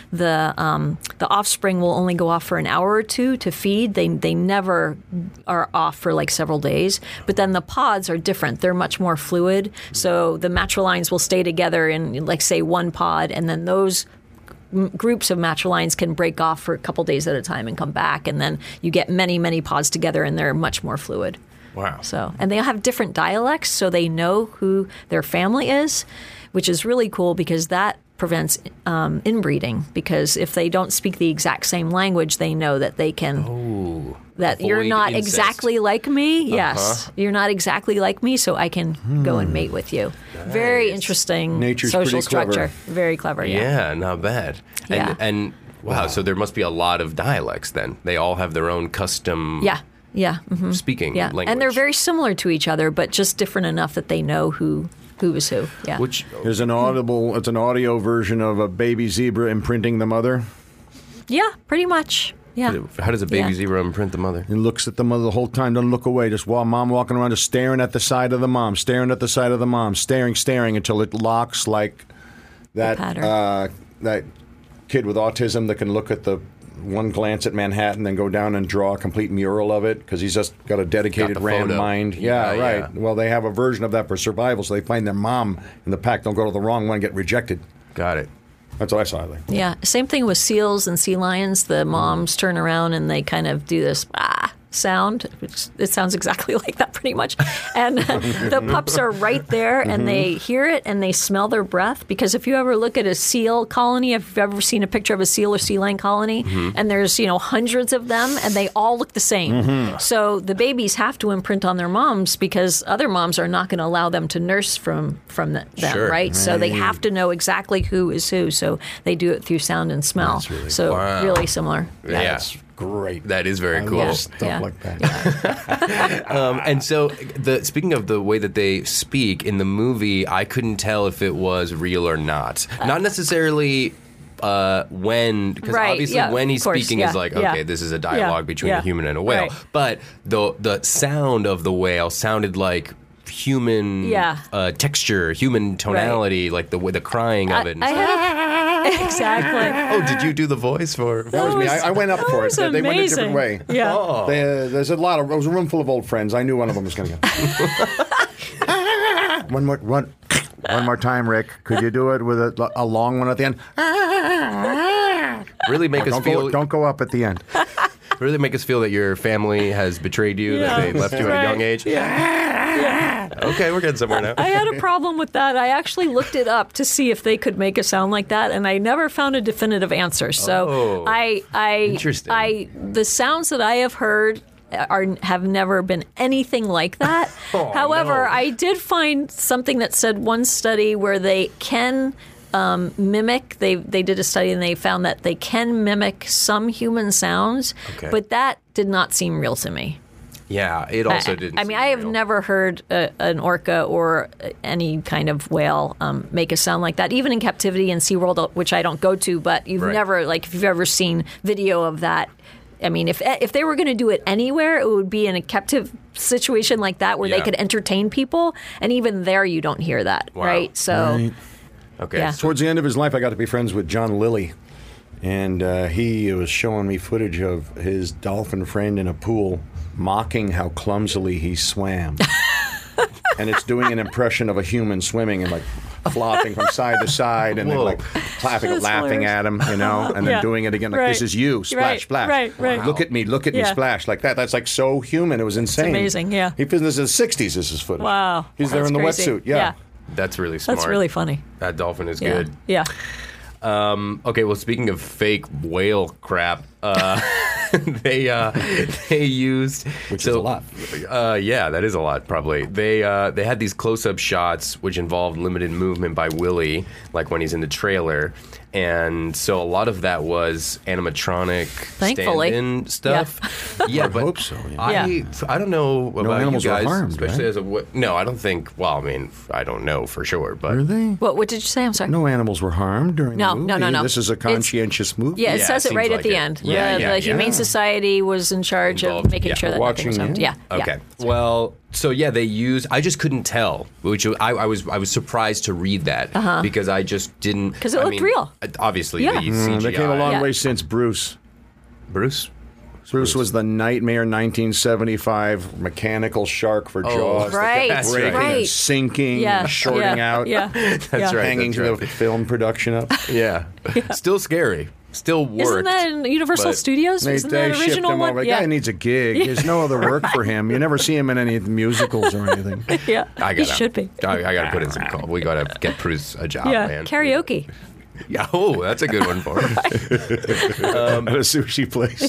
[SPEAKER 4] the offspring will only go off for an hour or two to feed. They never are off for like several days. But then the pods are different. They're much more fluid. So the matrilines will stay together in, like, say, one pod, and then those groups of matrilines can break off for a couple days at a time and come back, and then you get many, many pods together, and they're much more fluid.
[SPEAKER 1] Wow.
[SPEAKER 4] So, and they have different dialects, so they know who their family is, which is really cool because that prevents inbreeding. Because if they don't speak the exact same language, they know that they can. That you're
[SPEAKER 1] avoid
[SPEAKER 4] not
[SPEAKER 1] incest.
[SPEAKER 4] exactly like me. Yes, you're not exactly like me, so I can go and mate with you. Very interesting
[SPEAKER 5] Nature's
[SPEAKER 4] social
[SPEAKER 5] pretty clever.
[SPEAKER 4] structure. Very clever.
[SPEAKER 1] Yeah, not bad.
[SPEAKER 4] Yeah.
[SPEAKER 1] And wow, so there must be a lot of dialects then. They all have their own custom speaking
[SPEAKER 4] Yeah,
[SPEAKER 1] language.
[SPEAKER 4] and they're very similar to each other, but just different enough that they know who is who. Yeah.
[SPEAKER 1] Which,
[SPEAKER 5] There's an audio version of a baby zebra imprinting the mother.
[SPEAKER 4] Yeah, pretty much. Yeah.
[SPEAKER 1] how does a baby
[SPEAKER 4] Yeah.
[SPEAKER 1] zebra imprint the mother?
[SPEAKER 5] He looks at the mother the whole time, doesn't look away. Just while mom walking around, just staring at the side of the mom, staring at the side of the mom, staring until it locks like that.
[SPEAKER 4] pattern.
[SPEAKER 5] That kid with autism that can look at the one glance at Manhattan, then go down and draw a complete mural of it because he's just got a dedicated
[SPEAKER 1] Got the
[SPEAKER 5] RAM
[SPEAKER 1] photo.
[SPEAKER 5] mind.
[SPEAKER 1] Yeah,
[SPEAKER 5] Yeah, right.
[SPEAKER 1] yeah.
[SPEAKER 5] Well, they have a version of that for survival, so they find their mom in the pack. Don't go to the wrong one, get rejected.
[SPEAKER 1] Got it.
[SPEAKER 5] That's what I saw. Like.
[SPEAKER 4] Yeah. Same thing with seals and sea lions. The moms turn around and they kind of do this sound, which it sounds exactly like that pretty much. And the pups are right there and they hear it and they smell their breath. Because if you ever look at a seal colony, if you've ever seen a picture of a seal or sea lion colony, and there's, hundreds of them and they all look the same. So the babies have to imprint on their moms because other moms are not going to allow them to nurse from them,
[SPEAKER 1] Sure.
[SPEAKER 4] right? So they have to know exactly who is who. So they do it through sound and smell.
[SPEAKER 1] Wow.
[SPEAKER 4] Really similar.
[SPEAKER 1] Yeah.
[SPEAKER 5] That's great.
[SPEAKER 1] That is very
[SPEAKER 5] I
[SPEAKER 1] cool.
[SPEAKER 5] love stuff
[SPEAKER 4] Yeah.
[SPEAKER 5] like that.
[SPEAKER 1] And so, speaking of the way that they speak in the movie, I couldn't tell if it was real or not. Not necessarily when, because
[SPEAKER 4] Right,
[SPEAKER 1] obviously
[SPEAKER 4] yeah,
[SPEAKER 1] when he's
[SPEAKER 4] of course,
[SPEAKER 1] speaking
[SPEAKER 4] yeah,
[SPEAKER 1] is like,
[SPEAKER 4] yeah.
[SPEAKER 1] okay, this is a dialogue between
[SPEAKER 4] yeah,
[SPEAKER 1] a human and a whale.
[SPEAKER 4] right.
[SPEAKER 1] But the sound of the whale sounded like human texture, human tonality, like the crying of it. And
[SPEAKER 4] I
[SPEAKER 1] stuff.
[SPEAKER 4] had exactly.
[SPEAKER 1] Oh, did you do the voice for?
[SPEAKER 5] That was me. I went up for it.
[SPEAKER 4] That was
[SPEAKER 5] They went a different
[SPEAKER 4] amazing.
[SPEAKER 5] way.
[SPEAKER 4] Yeah.
[SPEAKER 1] Oh.
[SPEAKER 5] There's a lot of. It was a room full of old friends. I knew one of them was going to go. One more time, Rick. Could you do it with a long one at the end?
[SPEAKER 1] Really make us feel.
[SPEAKER 5] Don't go up at the end.
[SPEAKER 1] Really make us feel that your family has betrayed you, that they left you at a young age.
[SPEAKER 4] Yeah.
[SPEAKER 1] Okay, we're getting somewhere now.
[SPEAKER 4] I had a problem with that. I actually looked it up to see if they could make a sound like that, and I never found a definitive answer. So
[SPEAKER 1] Interesting.
[SPEAKER 4] the sounds that I have heard have never been anything like that. However,
[SPEAKER 1] no.
[SPEAKER 4] I did find something that said one study where they can mimic. They did a study and they found that they can mimic some human sounds,
[SPEAKER 1] Okay.
[SPEAKER 4] but that did not seem real to me.
[SPEAKER 1] Yeah, it also didn't.
[SPEAKER 4] I mean,
[SPEAKER 1] seem
[SPEAKER 4] I have
[SPEAKER 1] real.
[SPEAKER 4] never heard an orca or any kind of whale make a sound like that, even in captivity in SeaWorld, which I don't go to, but you've
[SPEAKER 1] Right.
[SPEAKER 4] never, like, if you've ever seen video of that, I mean, if they were going to do it anywhere, it would be in a captive situation like that where they
[SPEAKER 1] Yeah.
[SPEAKER 4] could entertain people, and even there you don't hear that,
[SPEAKER 1] Wow.
[SPEAKER 4] right? So,
[SPEAKER 1] Okay.
[SPEAKER 4] Yeah.
[SPEAKER 1] So
[SPEAKER 5] Towards the end of his life, I got to be friends with John Lilly, and he was showing me footage of his dolphin friend in a pool, mocking how clumsily he swam. And it's doing an impression of a human swimming and like flopping from side to side and then
[SPEAKER 1] Whoa.
[SPEAKER 5] like clapping,
[SPEAKER 4] That's
[SPEAKER 5] laughing
[SPEAKER 4] hilarious.
[SPEAKER 5] at him, you know, and then
[SPEAKER 4] Yeah.
[SPEAKER 5] doing it again like,
[SPEAKER 4] Right.
[SPEAKER 5] this is you, splash,
[SPEAKER 4] Right,
[SPEAKER 5] splash.
[SPEAKER 4] right.
[SPEAKER 5] Look at me,
[SPEAKER 4] Yeah.
[SPEAKER 5] splash, like that. That's like so human. It was insane.
[SPEAKER 4] amazing, yeah.
[SPEAKER 5] He finished in the 60s, this is footage.
[SPEAKER 4] wow.
[SPEAKER 5] He's there
[SPEAKER 4] That's
[SPEAKER 5] in the
[SPEAKER 4] crazy.
[SPEAKER 5] wetsuit, yeah.
[SPEAKER 1] that's really smart.
[SPEAKER 4] That's really funny.
[SPEAKER 1] That dolphin is
[SPEAKER 4] Yeah.
[SPEAKER 1] good.
[SPEAKER 4] Yeah.
[SPEAKER 1] Okay, well, speaking of fake whale crap, they used
[SPEAKER 5] Which is a lot.
[SPEAKER 1] Yeah, that is a lot. Probably they had these close-up shots which involved limited movement by Willie, like when he's in the trailer, and so a lot of that was animatronic
[SPEAKER 4] Thankfully.
[SPEAKER 1] stand-in stuff. Yeah,
[SPEAKER 5] I
[SPEAKER 1] but
[SPEAKER 5] hope so, yeah.
[SPEAKER 1] I don't know about
[SPEAKER 5] animals
[SPEAKER 1] you
[SPEAKER 5] were
[SPEAKER 1] guys,
[SPEAKER 5] harmed,
[SPEAKER 1] especially
[SPEAKER 5] right?
[SPEAKER 1] as a no. I don't think. Well, I mean, I don't know for sure, but
[SPEAKER 5] Were they?
[SPEAKER 4] What did you say? I'm sorry.
[SPEAKER 5] No animals were harmed during
[SPEAKER 4] No,
[SPEAKER 5] the movie.
[SPEAKER 4] no.
[SPEAKER 5] This is a
[SPEAKER 4] It's-
[SPEAKER 5] conscientious movie.
[SPEAKER 4] Yeah, it
[SPEAKER 1] Yeah,
[SPEAKER 4] says
[SPEAKER 1] it
[SPEAKER 4] it right
[SPEAKER 1] seems
[SPEAKER 4] at the
[SPEAKER 1] like it.
[SPEAKER 4] end.
[SPEAKER 1] Yeah,
[SPEAKER 4] the
[SPEAKER 1] yeah,
[SPEAKER 4] Humane
[SPEAKER 1] yeah.
[SPEAKER 4] Society was in charge
[SPEAKER 1] Involved,
[SPEAKER 4] of making
[SPEAKER 1] yeah.
[SPEAKER 4] sure that
[SPEAKER 5] Watching
[SPEAKER 4] nothing was
[SPEAKER 5] you.
[SPEAKER 4] harmed. Yeah.
[SPEAKER 1] Okay. Well, so yeah, they used. I just couldn't tell, which I was surprised to read that because I just didn't.
[SPEAKER 4] 'Cause it
[SPEAKER 1] I
[SPEAKER 4] looked
[SPEAKER 1] mean,
[SPEAKER 4] real.
[SPEAKER 1] Obviously,
[SPEAKER 4] Yeah.
[SPEAKER 1] the CGI.
[SPEAKER 5] They came a long
[SPEAKER 4] Yeah.
[SPEAKER 5] way since Bruce.
[SPEAKER 1] Bruce.
[SPEAKER 5] Bruce was the nightmare 1975 mechanical shark for Jaws. that
[SPEAKER 4] Right,
[SPEAKER 5] kept breaking
[SPEAKER 4] right.
[SPEAKER 5] and sinking
[SPEAKER 4] Yeah.
[SPEAKER 5] and shorting
[SPEAKER 4] yeah.
[SPEAKER 5] out.
[SPEAKER 4] Yeah.
[SPEAKER 1] That's right.
[SPEAKER 5] Hanging
[SPEAKER 1] that's
[SPEAKER 5] to
[SPEAKER 1] right.
[SPEAKER 5] the film production up.
[SPEAKER 1] Yeah. Still scary. Still worked.
[SPEAKER 4] Isn't that in Universal
[SPEAKER 1] but-
[SPEAKER 4] Studios?
[SPEAKER 5] They
[SPEAKER 4] Isn't that
[SPEAKER 5] shipped
[SPEAKER 4] original
[SPEAKER 5] him
[SPEAKER 4] one?
[SPEAKER 5] over. The
[SPEAKER 4] Yeah.
[SPEAKER 5] guy needs a gig. There's no other work for him. You never see him in any musicals or anything.
[SPEAKER 4] Yeah.
[SPEAKER 1] I
[SPEAKER 4] He
[SPEAKER 1] gotta,
[SPEAKER 4] should be.
[SPEAKER 1] I gotta put in some call. We gotta get Bruce a job,
[SPEAKER 4] Yeah.
[SPEAKER 1] man.
[SPEAKER 4] Karaoke.
[SPEAKER 1] Yeah. Oh, that's a good one for him.
[SPEAKER 5] At a sushi place.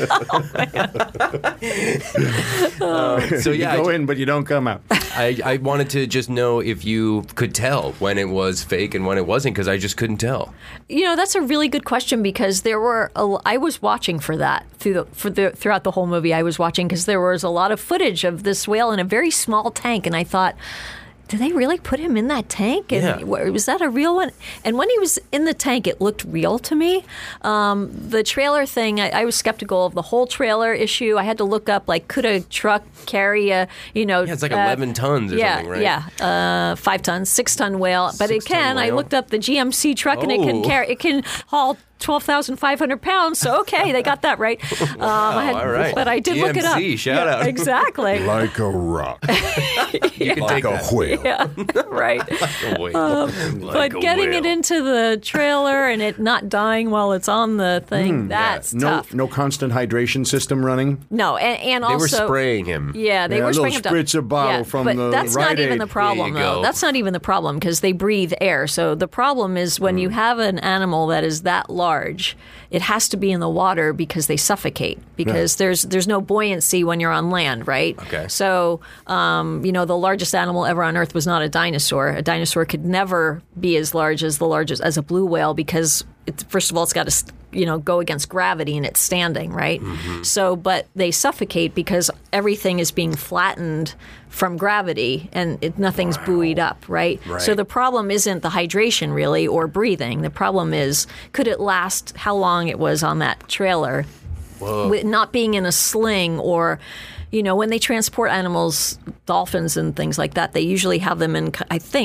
[SPEAKER 1] So yeah,
[SPEAKER 5] You go in, but you don't come out.
[SPEAKER 1] I wanted to just know if you could tell when it was fake and when it wasn't, because I just couldn't tell.
[SPEAKER 4] You know, that's a really good question because there were. I was watching for that throughout the whole movie. I was watching because there was a lot of footage of this whale in a very small tank, and I thought, did they really put him in that tank? And
[SPEAKER 1] Yeah.
[SPEAKER 4] was that a real one? And when he was in the tank, it looked real to me. The trailer thing, I was skeptical of the whole trailer issue. I had to look up, like, could a truck carry a,
[SPEAKER 1] Yeah, it's like 11 tons or something, right?
[SPEAKER 4] Yeah, 5 tons, 6 ton whale. But it
[SPEAKER 1] 6 ton
[SPEAKER 4] can. I
[SPEAKER 1] whale?
[SPEAKER 4] looked up the GMC truck, and it
[SPEAKER 1] Oh.
[SPEAKER 4] can carry. It can haul 12,500 pounds. So okay, they got that right.
[SPEAKER 1] all right.
[SPEAKER 4] But I did look it up.
[SPEAKER 1] GMC, shout out.
[SPEAKER 4] Exactly.
[SPEAKER 5] Like a rock.
[SPEAKER 1] You can take that.
[SPEAKER 5] whale.
[SPEAKER 4] Yeah, right.
[SPEAKER 1] Like a whale.
[SPEAKER 4] But getting it into the trailer and it not dying while it's on the thing, that's
[SPEAKER 5] No,
[SPEAKER 4] tough.
[SPEAKER 5] no constant hydration system running.
[SPEAKER 4] No, and
[SPEAKER 1] They were
[SPEAKER 4] also
[SPEAKER 1] spraying him.
[SPEAKER 4] Yeah, they
[SPEAKER 5] Yeah,
[SPEAKER 4] were
[SPEAKER 5] a little
[SPEAKER 4] spraying them
[SPEAKER 5] spritzer bottle from
[SPEAKER 4] but
[SPEAKER 5] the
[SPEAKER 4] that's not
[SPEAKER 5] Rite
[SPEAKER 4] even
[SPEAKER 5] Aid.
[SPEAKER 4] the problem,
[SPEAKER 1] There you
[SPEAKER 4] though.
[SPEAKER 1] go.
[SPEAKER 4] That's not even the problem because they breathe air. So the problem is when you have an animal that is that large, it has to be in the water because they suffocate because there's no buoyancy when you're on land, right?
[SPEAKER 1] Okay.
[SPEAKER 4] So the largest animal ever on Earth was not a dinosaur. A dinosaur could never be as large as a blue whale because first of all, it's got to go against gravity, and it's standing, right? So, but they suffocate because everything is being flattened from gravity, and nothing's buoyed up, right? So the problem isn't the hydration really or breathing. The problem is, could it last how long it was on that trailer with not being in a sling, or when they transport animals, dolphins and things like that, they usually have them in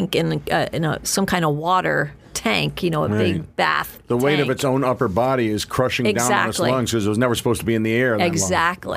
[SPEAKER 4] some kind of water tank, a big bath.
[SPEAKER 5] The weight
[SPEAKER 4] tank.
[SPEAKER 5] of its own upper body is crushing down on its lungs because it was never supposed to be in the air.
[SPEAKER 4] Exactly.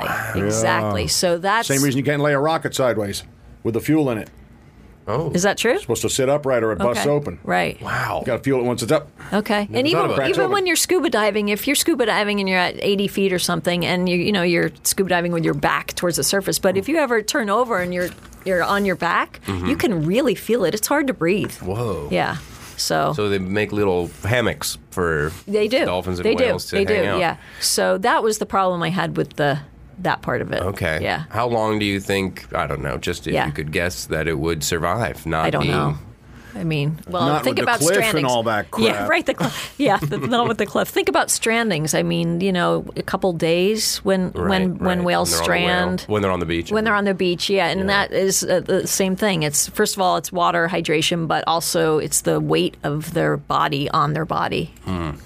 [SPEAKER 4] So that's
[SPEAKER 5] same reason you can't lay a rocket sideways with the fuel in it.
[SPEAKER 1] Oh,
[SPEAKER 4] is that true?
[SPEAKER 5] It's supposed to sit upright or it busts open.
[SPEAKER 4] Right.
[SPEAKER 1] Wow.
[SPEAKER 5] You got to fuel it once it's up.
[SPEAKER 4] Okay. And even when you're scuba diving, if you're scuba diving and you're at 80 feet or something, and you're scuba diving with your back towards the surface, but if you ever turn over and you're on your back, you can really feel it. It's hard to breathe.
[SPEAKER 1] Whoa.
[SPEAKER 4] Yeah. So
[SPEAKER 1] they make little hammocks for dolphins and whales to hang out.
[SPEAKER 4] Yeah. So that was the problem I had with that part of it.
[SPEAKER 1] Okay.
[SPEAKER 4] Yeah.
[SPEAKER 1] How long do you think, I don't know, just if you could guess, that it would survive?
[SPEAKER 4] I don't know. I mean,
[SPEAKER 5] not
[SPEAKER 4] think
[SPEAKER 5] with
[SPEAKER 4] about
[SPEAKER 5] the cliff
[SPEAKER 4] strandings
[SPEAKER 5] and all that crap.
[SPEAKER 4] Yeah, right. The cliff. Yeah, not with the cliff. Think about strandings. I mean, a couple days when whales strand
[SPEAKER 1] when they're on the beach.
[SPEAKER 4] When they're on the beach, yeah, and that is the same thing. It's first of all, it's water hydration, but also it's the weight of their body on their body.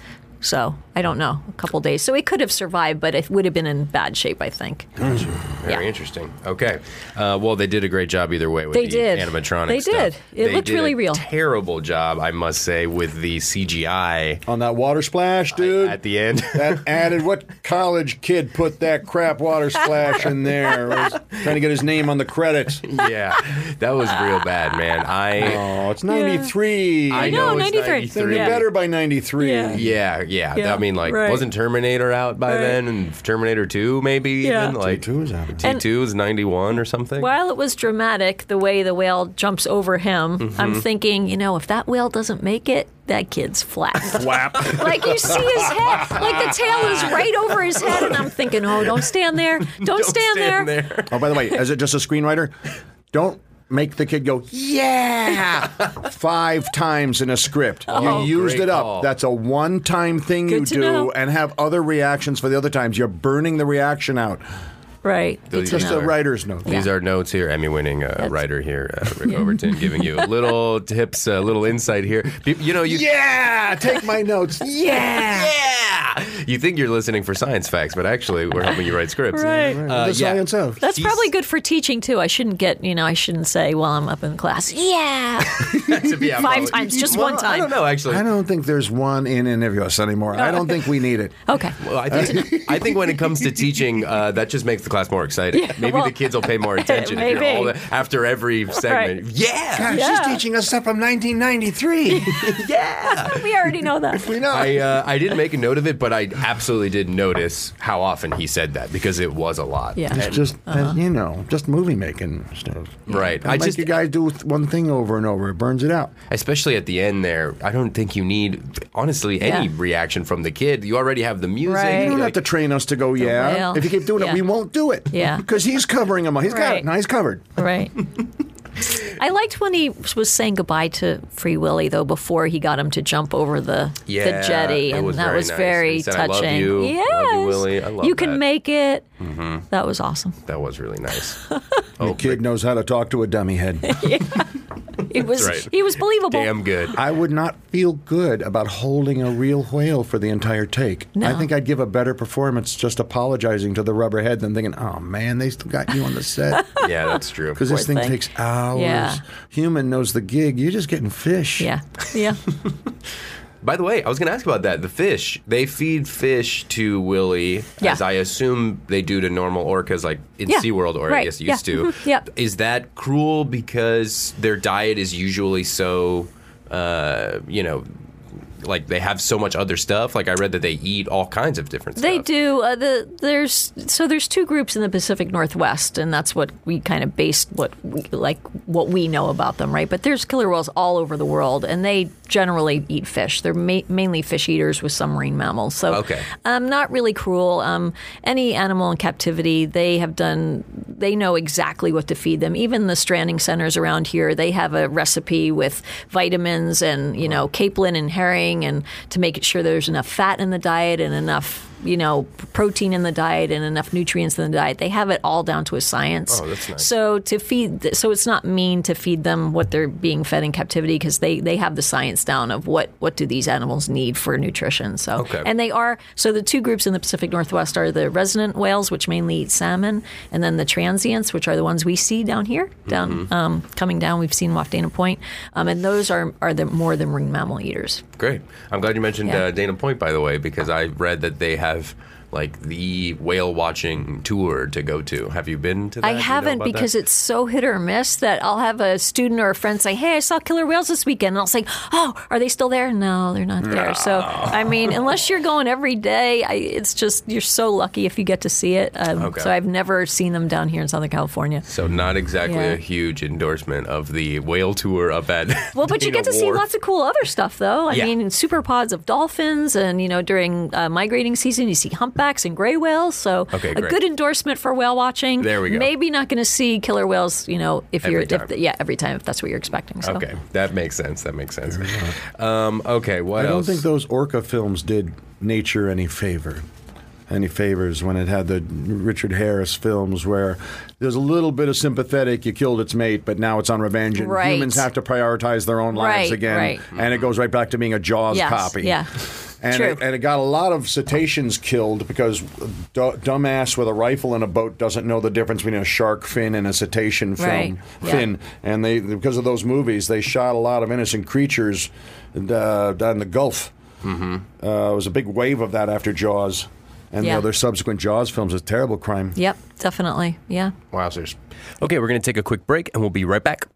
[SPEAKER 4] So I don't know, a couple days. So it could have survived, but it would have been in bad shape, I think.
[SPEAKER 1] Very interesting. Okay. Well, they did a great job either way with the animatronic
[SPEAKER 4] They
[SPEAKER 1] stuff.
[SPEAKER 4] did. It looked really real.
[SPEAKER 1] Terrible job, I must say, with the CGI.
[SPEAKER 5] On that water splash, dude.
[SPEAKER 1] At the end.
[SPEAKER 5] That added, what college kid put that crap water splash in there? Was trying to get his name on the credits.
[SPEAKER 1] Yeah. That was real bad, man.
[SPEAKER 5] It's 93.
[SPEAKER 1] I know,
[SPEAKER 4] it's
[SPEAKER 1] 93.
[SPEAKER 5] They're better by 93.
[SPEAKER 1] Yeah. I mean,
[SPEAKER 4] right.
[SPEAKER 1] wasn't Terminator out by then? And Terminator 2 maybe even? Like,
[SPEAKER 5] T2 is out.
[SPEAKER 1] T2 is 91 or something?
[SPEAKER 4] While it was dramatic, the way the whale jumps over him, I'm thinking, if that whale doesn't make it, that kid's flat.
[SPEAKER 5] Flap.
[SPEAKER 4] Like you see his head, like the tail is right over his head, and I'm thinking, don't stand there. Don't stand there.
[SPEAKER 5] Oh, by the way, as just a screenwriter, don't make the kid go, yeah, 5 times in a script. You used
[SPEAKER 1] great
[SPEAKER 5] it up.
[SPEAKER 1] call.
[SPEAKER 5] That's a one-time thing
[SPEAKER 4] Good
[SPEAKER 5] you
[SPEAKER 4] to
[SPEAKER 5] do,
[SPEAKER 4] know.
[SPEAKER 5] and have other reactions for the other times. You're burning the reaction out.
[SPEAKER 4] Right.
[SPEAKER 1] These
[SPEAKER 5] Just a writer's note.
[SPEAKER 1] These are notes here. Emmy-winning writer here, Rick Overton, giving you little tips, a little insight here.
[SPEAKER 5] Yeah, take my notes.
[SPEAKER 1] Yeah! You think you're listening for science facts, but actually we're helping you write scripts.
[SPEAKER 4] Right.
[SPEAKER 5] The science of.
[SPEAKER 4] That's probably good for teaching too. I shouldn't I shouldn't say while I'm up in class, yeah, 5 times, just one time.
[SPEAKER 1] I don't know, actually.
[SPEAKER 5] I don't think there's one in any of us anymore. I don't think we need it.
[SPEAKER 4] Okay.
[SPEAKER 1] Well, I think when it comes to teaching, that just makes the class more exciting. Maybe the kids will pay more attention if you're after every segment.
[SPEAKER 4] Right.
[SPEAKER 1] Yeah!
[SPEAKER 5] God, she's teaching us stuff from 1993.
[SPEAKER 1] Yeah!
[SPEAKER 4] We already know that.
[SPEAKER 5] We know.
[SPEAKER 1] I didn't make a note of it, but I absolutely did notice how often he said that because it was a lot.
[SPEAKER 4] Yeah.
[SPEAKER 5] It's just, just movie making stuff.
[SPEAKER 1] Right.
[SPEAKER 5] I just, you guys do one thing over and over. It burns it out.
[SPEAKER 1] Especially at the end there, I don't think you need, honestly, any reaction from the kid. You already have the music.
[SPEAKER 4] Right.
[SPEAKER 5] You don't have to train us to go,
[SPEAKER 4] whale.
[SPEAKER 5] If you keep doing it, we won't do it.
[SPEAKER 4] Yeah.
[SPEAKER 5] Because he's covering him. He's got it. Now he's covered.
[SPEAKER 4] Right. I liked when he was saying goodbye to Free Willy, though, before he got him to jump over the jetty, and that was
[SPEAKER 1] nice.
[SPEAKER 4] very
[SPEAKER 1] He said,
[SPEAKER 4] touching.
[SPEAKER 1] I love you.
[SPEAKER 4] Yes,
[SPEAKER 1] Love you, Willie. I love
[SPEAKER 4] you can
[SPEAKER 1] that.
[SPEAKER 4] make it. That was awesome.
[SPEAKER 1] That was really nice.
[SPEAKER 5] The kid knows how to talk to a dummy head.
[SPEAKER 4] It was.
[SPEAKER 1] right.
[SPEAKER 4] He was believable.
[SPEAKER 1] Damn good.
[SPEAKER 5] I would not feel good about holding a real whale for the entire take.
[SPEAKER 4] No.
[SPEAKER 5] I think I'd give a better performance just apologizing to the rubberhead than thinking, oh, man, they still got you on the set.
[SPEAKER 1] Yeah, that's true.
[SPEAKER 5] Because this
[SPEAKER 4] Poor
[SPEAKER 5] thing
[SPEAKER 4] thing.
[SPEAKER 5] takes hours.
[SPEAKER 4] Yeah.
[SPEAKER 5] Human knows the gig. You're just getting fish.
[SPEAKER 4] Yeah. Yeah.
[SPEAKER 1] By the way, I was going to ask about that. The fish. They feed fish to Willie, as I assume they do to normal orcas, like in SeaWorld, or I guess used to.
[SPEAKER 4] Yep.
[SPEAKER 1] Is that cruel because their diet is usually so, like they have so much other stuff? Like I read that they eat all kinds of different stuff.
[SPEAKER 4] They do. There's 2 groups in the Pacific Northwest, and that's what we kind of based what we know about them, right? But there's killer whales all over the world, and they generally eat fish. They're mainly fish eaters with some marine mammals. So not really cruel. Any animal in captivity, they know exactly what to feed them. Even the stranding centers around here, they have a recipe with vitamins and, capelin and herring, and to make sure there's enough fat in the diet and enough protein in the diet and enough nutrients in the diet. They have it all down to a science.
[SPEAKER 1] Oh, that's nice.
[SPEAKER 4] So it's not mean to feed them what they're being fed in captivity, because they have the science down of what do these animals need for nutrition. So and the two groups in the Pacific Northwest are the resident whales, which mainly eat salmon, and then the transients, which are the ones we see down here, coming down. We've seen them off Dana Point, and those are more the marine mammal eaters.
[SPEAKER 1] Great. I'm glad you mentioned Dana Point, by the way, because I read that they have like the whale watching tour to go to. Have you been to that?
[SPEAKER 4] I haven't, because it's so hit or miss that I'll have a student or a friend say, "Hey, I saw killer whales this weekend," and I'll say, "Oh, are they still there?" No, they're not there. So, I mean, unless you're going every day, it's just, you're so lucky if you get to see it. So I've never seen them down here in Southern California.
[SPEAKER 1] So not exactly a huge endorsement of the whale tour up at
[SPEAKER 4] Well, but you get to see lots of cool other stuff, though. I mean, super pods of dolphins, and, during migrating season, you see humpbacks and gray whales. So a good endorsement for whale watching.
[SPEAKER 1] There we go.
[SPEAKER 4] Maybe not going to see killer whales,
[SPEAKER 1] every
[SPEAKER 4] time, if that's what you're expecting. So.
[SPEAKER 1] Okay, that makes sense. Okay, what else?
[SPEAKER 5] I don't think those orca films did nature any favors when it had the Richard Harris films where there's a little bit of sympathetic, you killed its mate, but now it's on revenge, and humans have to prioritize their own lives again, and it goes right back to being a Jaws copy.
[SPEAKER 4] Yeah.
[SPEAKER 5] And it got a lot of cetaceans killed because dumbass with a rifle in a boat doesn't know the difference between a shark fin and a cetacean fin. And because of those movies, they shot a lot of innocent creatures down in the Gulf. It was a big wave of that after Jaws. And the other subsequent Jaws films is a terrible crime.
[SPEAKER 4] Yep, definitely. Yeah.
[SPEAKER 1] Wowzers. Okay, we're going to take a quick break, and we'll be right back.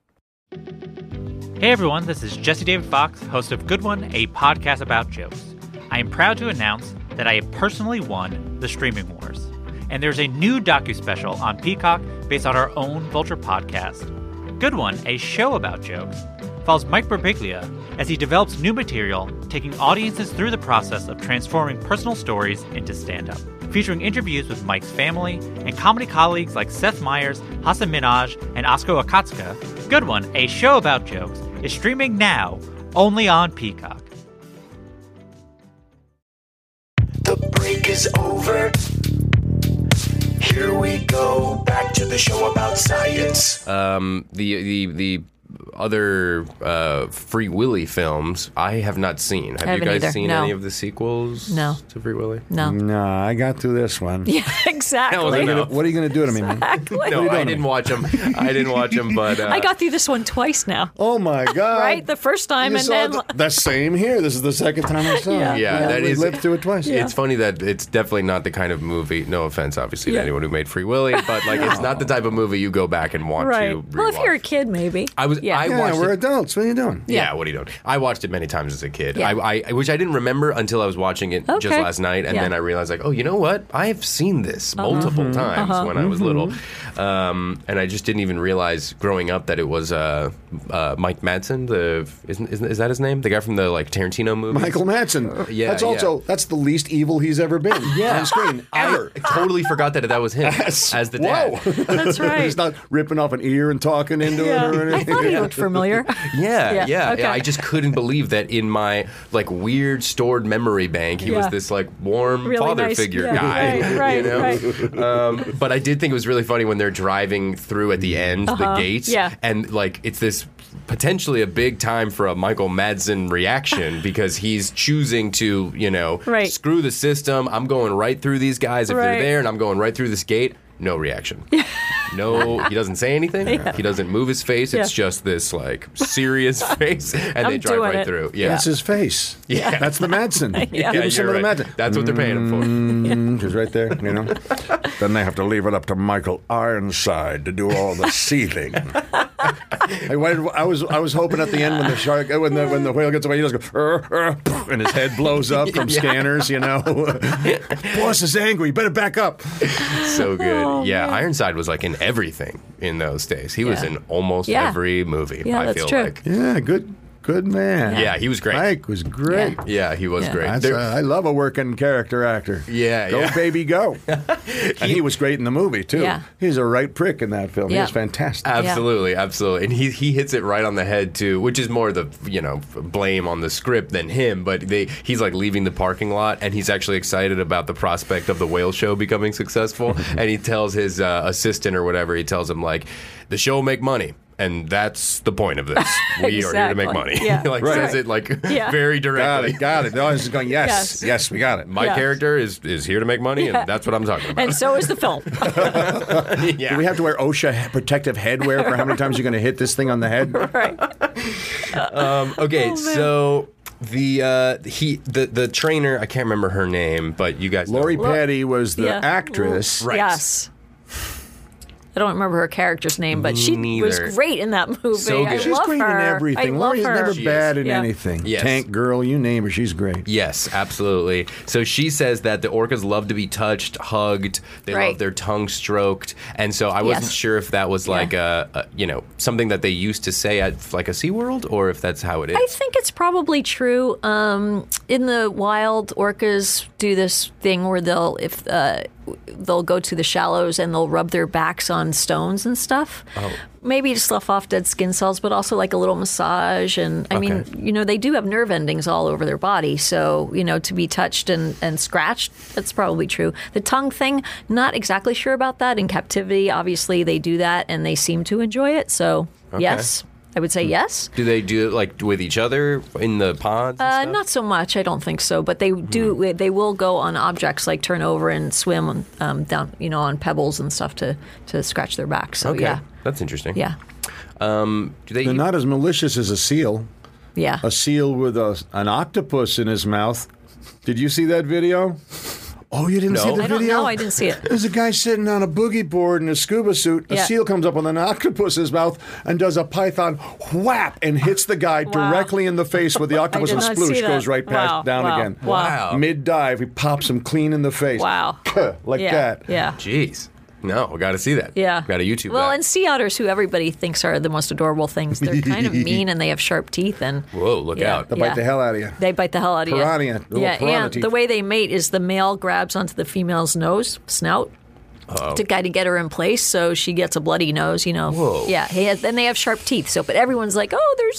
[SPEAKER 6] Hey everyone, this is Jesse David Fox, host of Good One, a podcast about jokes. I am proud to announce that I have personally won the Streaming Wars. And there's a new docu-special on Peacock based on our own Vulture podcast. Good One, a show about jokes, follows Mike Birbiglia as he develops new material, taking audiences through the process of transforming personal stories into stand-up. Featuring interviews with Mike's family and comedy colleagues like Seth Meyers, Hasan Minhaj, and Asko Akatsuka, Good One, a show about jokes, is streaming now only on Peacock.
[SPEAKER 3] The break is over. Here we go, back to the show about science.
[SPEAKER 1] The other Free Willy films I have not seen. Have you guys seen any of the sequels to Free Willy?
[SPEAKER 5] No, I got through this one.
[SPEAKER 4] Yeah, exactly.
[SPEAKER 5] What are you going to do to me, man?
[SPEAKER 4] Exactly.
[SPEAKER 1] No, I didn't watch them. But
[SPEAKER 4] I got through this one twice now.
[SPEAKER 5] Oh my God!
[SPEAKER 4] Right, the first time, and then
[SPEAKER 5] the same here. This is the second time I saw it.
[SPEAKER 1] Yeah, that is.
[SPEAKER 5] Lived through it twice.
[SPEAKER 1] Yeah. It's funny that it's definitely not the kind of movie. No offense, obviously, to anyone who made Free Willy, but it's not the type of movie you go back and want to rewatch.
[SPEAKER 4] Well, if you're a kid, maybe.
[SPEAKER 1] I watched
[SPEAKER 5] we're
[SPEAKER 1] it.
[SPEAKER 5] Adults. What are you doing?
[SPEAKER 1] Yeah, what are you doing? I watched it many times as a kid.
[SPEAKER 4] Yeah.
[SPEAKER 1] Which I didn't remember until I was watching it just last night, and then I realized, oh, you know what? I've seen this multiple times when I was little, and I just didn't even realize growing up that it was Mike Madsen. Is that his name? The guy from the Tarantino movies?
[SPEAKER 5] Michael Madsen.
[SPEAKER 1] Yeah,
[SPEAKER 5] that's the least evil he's ever been on screen ever.
[SPEAKER 1] I totally forgot that was him as the dad.
[SPEAKER 4] That's right.
[SPEAKER 5] He's not ripping off an ear and talking into it or anything.
[SPEAKER 4] I thought he looked familiar.
[SPEAKER 1] Yeah.
[SPEAKER 4] Okay.
[SPEAKER 1] I just couldn't believe that in my weird stored memory bank, he was this warm
[SPEAKER 4] really
[SPEAKER 1] father
[SPEAKER 4] nice
[SPEAKER 1] figure guy.
[SPEAKER 4] Right.
[SPEAKER 1] But I did think it was really funny when they're driving through at the end the gates, and it's this potentially a big time for a Michael Madsen reaction because he's choosing to screw the system. I'm going right through these guys if they're there, and I'm going right through this gate. No reaction. No, he doesn't say anything. He doesn't move his face. It's just this serious face, and they drive right through. Yeah,
[SPEAKER 5] that's his face.
[SPEAKER 1] Yeah,
[SPEAKER 5] that's the Madsen.
[SPEAKER 1] Give him some of the Madsen. That's what they're paying him for.
[SPEAKER 5] He's right there. Then they have to leave it up to Michael Ironside to do all the seething. I was hoping at the end when the shark when the whale gets away, he just goes and his head blows up from scanners. Boss is angry. You better back up.
[SPEAKER 1] So good. Ironside was in everything in those days. He was in almost every movie.
[SPEAKER 4] Yeah,
[SPEAKER 1] I
[SPEAKER 4] that's
[SPEAKER 1] feel
[SPEAKER 4] true.
[SPEAKER 1] like.
[SPEAKER 5] Yeah, good Good man.
[SPEAKER 1] Yeah, he was great.
[SPEAKER 5] Mike was great.
[SPEAKER 1] Yeah, he was
[SPEAKER 4] Yeah.
[SPEAKER 1] great.
[SPEAKER 5] That's, I love a working character actor.
[SPEAKER 1] Yeah,
[SPEAKER 5] Go,
[SPEAKER 1] yeah.
[SPEAKER 5] baby, go. And he was great in the movie, too.
[SPEAKER 4] Yeah.
[SPEAKER 5] He's a right prick in that film. He
[SPEAKER 4] Yeah.
[SPEAKER 5] was fantastic.
[SPEAKER 1] Absolutely, absolutely, and he hits it right on the head too, which is more the blame on the script than him. But he's like leaving the parking lot, and he's actually excited about the prospect of the whale show becoming successful. And he tells his assistant or whatever, he tells him like, the show will make money. And that's the point of this. We are here to make money.
[SPEAKER 4] Yeah.
[SPEAKER 1] He
[SPEAKER 5] Right.
[SPEAKER 1] says it like
[SPEAKER 4] Yeah.
[SPEAKER 1] very directly.
[SPEAKER 5] Got it. The audience is going, yes, we got it.
[SPEAKER 1] My
[SPEAKER 4] Yeah.
[SPEAKER 1] character is here to make money, and that's what I'm talking about.
[SPEAKER 4] And so is the film.
[SPEAKER 1] Yeah.
[SPEAKER 5] Do we have to wear OSHA protective headwear for how many times you're going to hit this thing on the head?
[SPEAKER 4] Right.
[SPEAKER 1] Okay, so the trainer, I can't remember her name, but you guys know.
[SPEAKER 5] Lori Petty was the
[SPEAKER 4] Yeah.
[SPEAKER 5] actress.
[SPEAKER 1] Right.
[SPEAKER 4] Yes. I don't remember her character's name, but she was
[SPEAKER 1] neither.
[SPEAKER 4] great in that movie.
[SPEAKER 1] So
[SPEAKER 4] I
[SPEAKER 1] good.
[SPEAKER 5] She's
[SPEAKER 4] love
[SPEAKER 5] great
[SPEAKER 4] her.
[SPEAKER 5] in everything.
[SPEAKER 4] I love
[SPEAKER 5] Lori's
[SPEAKER 4] her.
[SPEAKER 5] never
[SPEAKER 1] She
[SPEAKER 5] bad
[SPEAKER 1] is.
[SPEAKER 5] in
[SPEAKER 4] Yeah.
[SPEAKER 5] anything.
[SPEAKER 1] Yes.
[SPEAKER 5] Tank girl, you name her, she's great.
[SPEAKER 1] Yes, absolutely. So she says that the orcas love to be touched, hugged. They
[SPEAKER 4] Right.
[SPEAKER 1] love their tongue stroked, and so I wasn't
[SPEAKER 4] Yes.
[SPEAKER 1] sure if that was like a something that they used to say at like a SeaWorld, or if that's how it is.
[SPEAKER 4] I think it's probably true. In the wild, orcas do this thing where they'll go to the shallows and they'll rub their backs on stones and stuff.
[SPEAKER 1] Oh.
[SPEAKER 4] Maybe to slough off dead skin cells, but also like a little massage. And I mean, they do have nerve endings all over their body. So, to be touched and scratched, that's probably true. The tongue thing, not exactly sure about that. In captivity, obviously, they do that and they seem to enjoy it. So, yes. I would say yes.
[SPEAKER 1] Do they do it like with each other in the ponds? And stuff?
[SPEAKER 4] Not so much. I don't think so. But they do. They will go on objects like turn over and swim down, on pebbles and stuff to scratch their back. So
[SPEAKER 1] Okay,
[SPEAKER 4] yeah,
[SPEAKER 1] that's interesting.
[SPEAKER 4] yeah,
[SPEAKER 1] Do they?
[SPEAKER 5] They're not as malicious as a seal.
[SPEAKER 4] yeah.
[SPEAKER 5] A seal with an octopus in his mouth. Did you see that video? Oh, you didn't
[SPEAKER 1] No.
[SPEAKER 5] see the
[SPEAKER 4] I don't
[SPEAKER 5] video?
[SPEAKER 4] know. I didn't see it.
[SPEAKER 5] There's a guy sitting on a boogie board in a scuba suit. A
[SPEAKER 4] Yeah.
[SPEAKER 5] seal comes up with an octopus's mouth and does a python whap and hits the guy directly in the face with the octopus,
[SPEAKER 4] did
[SPEAKER 5] and
[SPEAKER 4] not see
[SPEAKER 5] sploosh
[SPEAKER 4] that.
[SPEAKER 5] goes right past down
[SPEAKER 4] Wow.
[SPEAKER 5] again.
[SPEAKER 1] Wow.
[SPEAKER 5] Mid dive, he pops him clean in the face.
[SPEAKER 4] Wow.
[SPEAKER 5] Like
[SPEAKER 4] Yeah.
[SPEAKER 5] that.
[SPEAKER 4] Yeah.
[SPEAKER 1] Jeez. No, we got to see that.
[SPEAKER 4] Yeah.
[SPEAKER 1] Got to YouTube
[SPEAKER 4] Well,
[SPEAKER 1] that.
[SPEAKER 4] and sea otters, who everybody thinks are the most adorable things, they're kind of mean and they have sharp teeth and
[SPEAKER 1] Whoa, look
[SPEAKER 4] Yeah.
[SPEAKER 1] out.
[SPEAKER 5] They'll bite the hell out of you.
[SPEAKER 4] they bite the hell out of you.
[SPEAKER 5] Piranha, little
[SPEAKER 4] Yeah,
[SPEAKER 5] piranha
[SPEAKER 4] and
[SPEAKER 5] teeth.
[SPEAKER 4] the way they mate is the male grabs onto the female's snout. To kind of get her in place, so she gets a bloody nose.
[SPEAKER 1] Whoa.
[SPEAKER 4] Yeah. Then they have sharp teeth. So, but everyone's like, "Oh, they're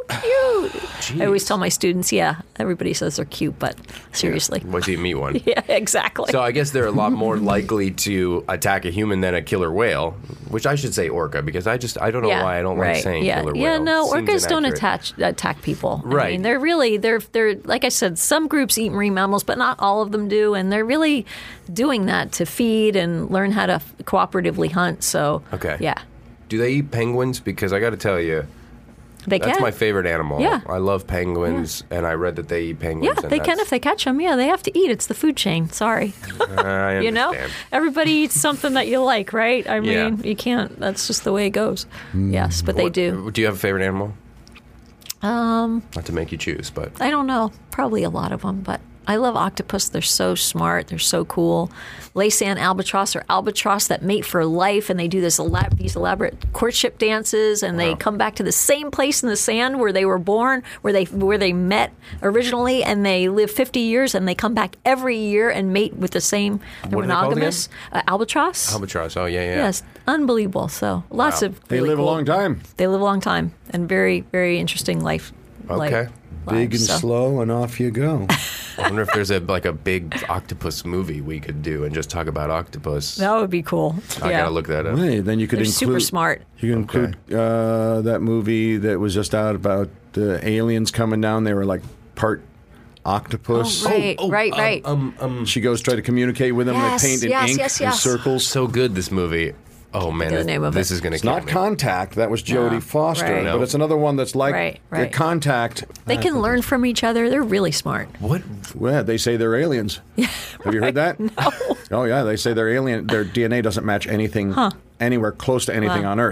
[SPEAKER 4] so cute." I always tell my students, "Yeah, everybody says they're cute, but seriously,
[SPEAKER 1] Wait till you meet one.
[SPEAKER 4] yeah, exactly."
[SPEAKER 1] So I guess they're a lot more likely to attack a human than a killer whale, which I should say orca, because I don't know why I don't like saying
[SPEAKER 4] yeah.
[SPEAKER 1] killer whale.
[SPEAKER 4] Yeah, no,
[SPEAKER 1] Seems
[SPEAKER 4] orcas don't
[SPEAKER 1] inaccurate.
[SPEAKER 4] attack people.
[SPEAKER 1] Right.
[SPEAKER 4] I mean, they're like I said, some groups eat marine mammals, but not all of them do, and they're really doing that to feed and learn how to cooperatively hunt. So,
[SPEAKER 1] Okay.
[SPEAKER 4] yeah,
[SPEAKER 1] Do they eat penguins? Because I got to tell you,
[SPEAKER 4] they
[SPEAKER 1] that's
[SPEAKER 4] can.
[SPEAKER 1] my favorite animal.
[SPEAKER 4] Yeah.
[SPEAKER 1] I love penguins, and I read that they eat penguins.
[SPEAKER 4] Yeah,
[SPEAKER 1] and
[SPEAKER 4] they can if they catch them. Yeah, they have to eat. It's the food chain. Sorry.
[SPEAKER 1] I
[SPEAKER 4] You know,
[SPEAKER 1] understand.
[SPEAKER 4] everybody eats something that you like, right? I
[SPEAKER 1] Yeah.
[SPEAKER 4] mean, you can't. That's just the way it goes. Yes, but they do.
[SPEAKER 1] Do you have a favorite animal? Not to make you choose, but
[SPEAKER 4] I don't know. Probably a lot of them, but I love octopus. They're so smart. They're so cool. Laysan albatross or albatross that mate for life, and they do these elaborate courtship dances, and they come back to the same place in the sand where they were born, where they met originally, and they live 50 years, and they come back every year and mate with the same. They're
[SPEAKER 1] What are they called
[SPEAKER 4] monogamous. Albatross.
[SPEAKER 1] albatross. Oh yeah.
[SPEAKER 4] Yes, unbelievable. So lots
[SPEAKER 1] Wow.
[SPEAKER 4] of
[SPEAKER 5] They
[SPEAKER 4] really
[SPEAKER 5] live
[SPEAKER 4] cool-
[SPEAKER 5] a long time.
[SPEAKER 4] They live a long time and very, very interesting life.
[SPEAKER 1] Okay.
[SPEAKER 5] Big and
[SPEAKER 4] so.
[SPEAKER 5] slow, and off you go.
[SPEAKER 1] I wonder if there's a big octopus movie we could do and just talk about octopus.
[SPEAKER 4] That would be cool.
[SPEAKER 1] I
[SPEAKER 4] yeah.
[SPEAKER 1] gotta look that up.
[SPEAKER 5] Hey, then you could
[SPEAKER 4] They're
[SPEAKER 5] include.
[SPEAKER 4] super smart.
[SPEAKER 5] You can include that movie that was just out about the aliens coming down. They were like part octopus.
[SPEAKER 4] Oh, right.
[SPEAKER 5] She goes try to communicate with them.
[SPEAKER 4] Yes,
[SPEAKER 5] They paint in
[SPEAKER 4] yes,
[SPEAKER 5] ink
[SPEAKER 4] yes,
[SPEAKER 5] and
[SPEAKER 4] yes.
[SPEAKER 5] circles.
[SPEAKER 1] So good, this movie. Oh man,
[SPEAKER 4] Get the name of
[SPEAKER 1] this
[SPEAKER 4] it.
[SPEAKER 1] is gonna
[SPEAKER 5] It's
[SPEAKER 1] kill
[SPEAKER 5] not
[SPEAKER 1] me.
[SPEAKER 5] Contact. That was Jodie Foster,
[SPEAKER 4] right.
[SPEAKER 5] but it's another one that's like
[SPEAKER 4] Right.
[SPEAKER 5] Contact.
[SPEAKER 4] They can learn from each other. They're really smart.
[SPEAKER 1] What?
[SPEAKER 5] Well, they say they're aliens. Have you heard that? No. Oh yeah, they say they're alien. Their DNA doesn't match anything anywhere close to anything
[SPEAKER 4] Wow.
[SPEAKER 5] on Earth.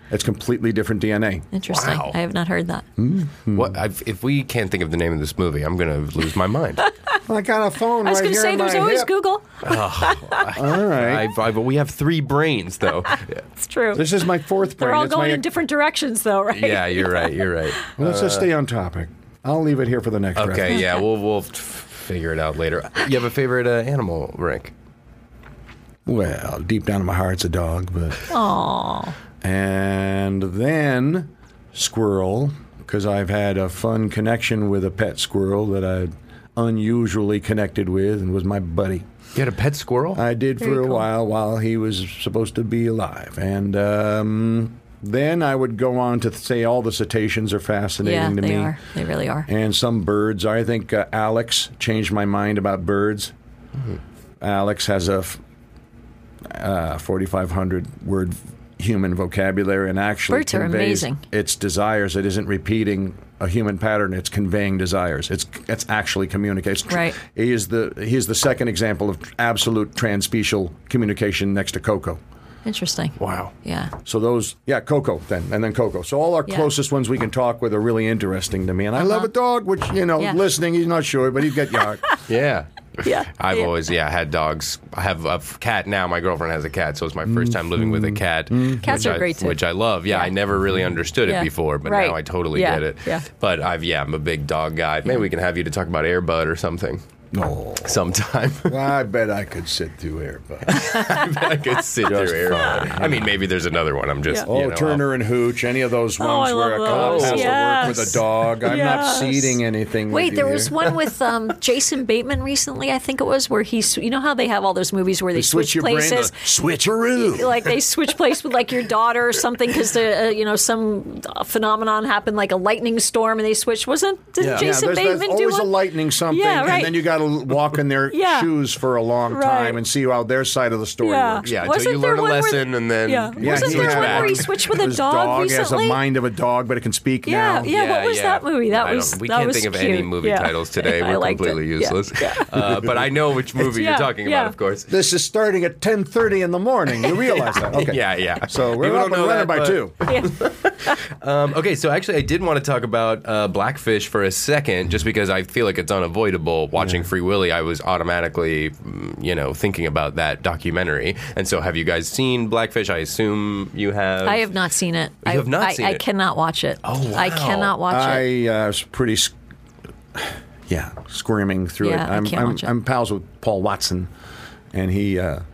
[SPEAKER 5] It's completely different DNA.
[SPEAKER 4] Interesting.
[SPEAKER 1] Wow.
[SPEAKER 4] I have not heard that.
[SPEAKER 1] If we can't think of the name of this movie, I'm going to lose my mind.
[SPEAKER 5] I got a phone
[SPEAKER 4] I was
[SPEAKER 5] right
[SPEAKER 4] going to
[SPEAKER 5] here
[SPEAKER 4] say
[SPEAKER 5] in
[SPEAKER 4] there's
[SPEAKER 5] my
[SPEAKER 4] always
[SPEAKER 5] hip.
[SPEAKER 4] Google.
[SPEAKER 5] All right.
[SPEAKER 1] We have 3 brains, though.
[SPEAKER 4] It's true.
[SPEAKER 5] This is my fourth brain.
[SPEAKER 4] They're all
[SPEAKER 5] It's
[SPEAKER 4] going
[SPEAKER 5] my-
[SPEAKER 4] in different directions, though, right?
[SPEAKER 1] Yeah, you're right. You're right.
[SPEAKER 5] Let's just stay on topic. I'll leave it here for the next
[SPEAKER 1] Okay,
[SPEAKER 5] reference.
[SPEAKER 1] yeah, we'll figure it out later. You have a favorite animal, Rick?
[SPEAKER 5] Well, deep down in my heart, it's a dog, but.
[SPEAKER 4] Aww.
[SPEAKER 5] And then squirrel, because I've had a fun connection with a pet squirrel that I unusually connected with and was my buddy.
[SPEAKER 1] You had a pet squirrel?
[SPEAKER 5] I did
[SPEAKER 4] Very
[SPEAKER 5] for a
[SPEAKER 4] cool.
[SPEAKER 5] while he was supposed to be alive. And then I would go on to say all the cetaceans are fascinating
[SPEAKER 4] Yeah,
[SPEAKER 5] to
[SPEAKER 4] they
[SPEAKER 5] me.
[SPEAKER 4] are. They really are.
[SPEAKER 5] And some birds. I think Alex changed my mind about birds. Alex has a 4,500 word human vocabulary and actually
[SPEAKER 4] Birds are
[SPEAKER 5] conveys
[SPEAKER 4] amazing.
[SPEAKER 5] its desires. It isn't repeating a human pattern. It's conveying desires. It's actually communication.
[SPEAKER 4] Right.
[SPEAKER 5] He is the second example of absolute transspecial communication next to Coco.
[SPEAKER 4] Interesting.
[SPEAKER 1] Wow.
[SPEAKER 4] Yeah.
[SPEAKER 5] So those, Coco then, and then Coco. So all our
[SPEAKER 4] Yeah.
[SPEAKER 5] closest ones we can talk with are really interesting to me. And I love a dog, which,
[SPEAKER 4] Yeah.
[SPEAKER 5] listening, he's not sure, but he'd get your heart.
[SPEAKER 1] Yeah.
[SPEAKER 4] Yeah.
[SPEAKER 1] I've
[SPEAKER 4] Yeah.
[SPEAKER 1] always, had dogs. I have a cat now. My girlfriend has a cat, so it's my first time living with a cat.
[SPEAKER 4] Cats
[SPEAKER 1] which
[SPEAKER 4] are great, too.
[SPEAKER 1] Which I love. Yeah,
[SPEAKER 4] Yeah.
[SPEAKER 1] I never really understood it
[SPEAKER 4] Yeah.
[SPEAKER 1] before, but
[SPEAKER 4] Right.
[SPEAKER 1] now I totally
[SPEAKER 4] Yeah.
[SPEAKER 1] get it.
[SPEAKER 4] Yeah.
[SPEAKER 1] But I'm a big dog guy. Maybe we can have you to talk about Air Bud or something
[SPEAKER 5] No.
[SPEAKER 1] sometime.
[SPEAKER 5] Well, I bet I could sit through air, but
[SPEAKER 1] I could sit
[SPEAKER 5] Just
[SPEAKER 1] through Air Bud. I mean, maybe there's another one. I'm just,
[SPEAKER 5] Turner and Hooch, any of those ones
[SPEAKER 4] I
[SPEAKER 5] where a
[SPEAKER 4] love
[SPEAKER 5] cop
[SPEAKER 4] those.
[SPEAKER 5] has to work
[SPEAKER 4] Yes.
[SPEAKER 5] with a dog. I'm not
[SPEAKER 4] Yes.
[SPEAKER 5] seeding anything.
[SPEAKER 4] Wait,
[SPEAKER 5] with
[SPEAKER 4] there
[SPEAKER 5] you
[SPEAKER 4] was
[SPEAKER 5] here.
[SPEAKER 4] one with Jason Bateman recently, I think it was, where you know how they have all those movies where they switch
[SPEAKER 5] your
[SPEAKER 4] places?
[SPEAKER 5] brain, switcheroo.
[SPEAKER 4] Like they switch place with like your daughter or something because some phenomenon happened, like a lightning storm, and they switched. Didn't Jason
[SPEAKER 5] there's
[SPEAKER 4] Bateman do
[SPEAKER 5] always
[SPEAKER 4] one?
[SPEAKER 5] a lightning something,
[SPEAKER 4] Yeah, right.
[SPEAKER 5] and then you got to walk in their
[SPEAKER 4] Yeah.
[SPEAKER 5] shoes for a long
[SPEAKER 4] Right.
[SPEAKER 5] time and see how their side of the story
[SPEAKER 4] Yeah.
[SPEAKER 5] works.
[SPEAKER 1] Yeah, until
[SPEAKER 4] Wasn't
[SPEAKER 1] you
[SPEAKER 4] there
[SPEAKER 1] learn a
[SPEAKER 4] one where
[SPEAKER 1] lesson and then
[SPEAKER 4] Yeah.
[SPEAKER 5] Yeah,
[SPEAKER 4] Wasn't
[SPEAKER 5] he
[SPEAKER 4] there
[SPEAKER 5] had
[SPEAKER 4] one where he
[SPEAKER 5] one.
[SPEAKER 4] switched with a
[SPEAKER 5] His
[SPEAKER 4] dog
[SPEAKER 5] dog has a
[SPEAKER 4] recently?
[SPEAKER 5] mind of a dog, but it can speak now.
[SPEAKER 4] Yeah. What was that movie? That
[SPEAKER 1] I
[SPEAKER 4] was
[SPEAKER 1] don't- we
[SPEAKER 4] that
[SPEAKER 1] can't
[SPEAKER 4] was
[SPEAKER 1] think of
[SPEAKER 4] cute.
[SPEAKER 1] any movie
[SPEAKER 4] Yeah.
[SPEAKER 1] titles today.
[SPEAKER 4] I
[SPEAKER 1] We're
[SPEAKER 4] liked it.
[SPEAKER 1] completely
[SPEAKER 4] Yeah.
[SPEAKER 1] useless.
[SPEAKER 4] Yeah.
[SPEAKER 1] But I know which movie you're
[SPEAKER 4] Yeah,
[SPEAKER 1] talking
[SPEAKER 4] yeah.
[SPEAKER 1] about, of course.
[SPEAKER 5] This is starting at 10:30 in the morning. You realize that? Okay.
[SPEAKER 1] Yeah.
[SPEAKER 5] So we're
[SPEAKER 1] People
[SPEAKER 5] up
[SPEAKER 1] don't
[SPEAKER 5] and
[SPEAKER 1] know
[SPEAKER 5] running
[SPEAKER 1] that,
[SPEAKER 5] by
[SPEAKER 1] but-
[SPEAKER 5] 2.
[SPEAKER 1] Okay, so actually, I did want to talk about Blackfish for a second, just because I feel like it's unavoidable. Watching Free Willy, I was automatically, thinking about that documentary. And so, have you guys seen Blackfish? I assume you have.
[SPEAKER 4] I have not seen it.
[SPEAKER 1] You have not seen
[SPEAKER 4] I
[SPEAKER 1] it?
[SPEAKER 4] cannot watch it.
[SPEAKER 1] Oh, wow.
[SPEAKER 4] I cannot watch it.
[SPEAKER 5] I was pretty, squirming through
[SPEAKER 4] Yeah,
[SPEAKER 5] it.
[SPEAKER 4] I can't watch it.
[SPEAKER 5] I'm pals with Paul Watson, and he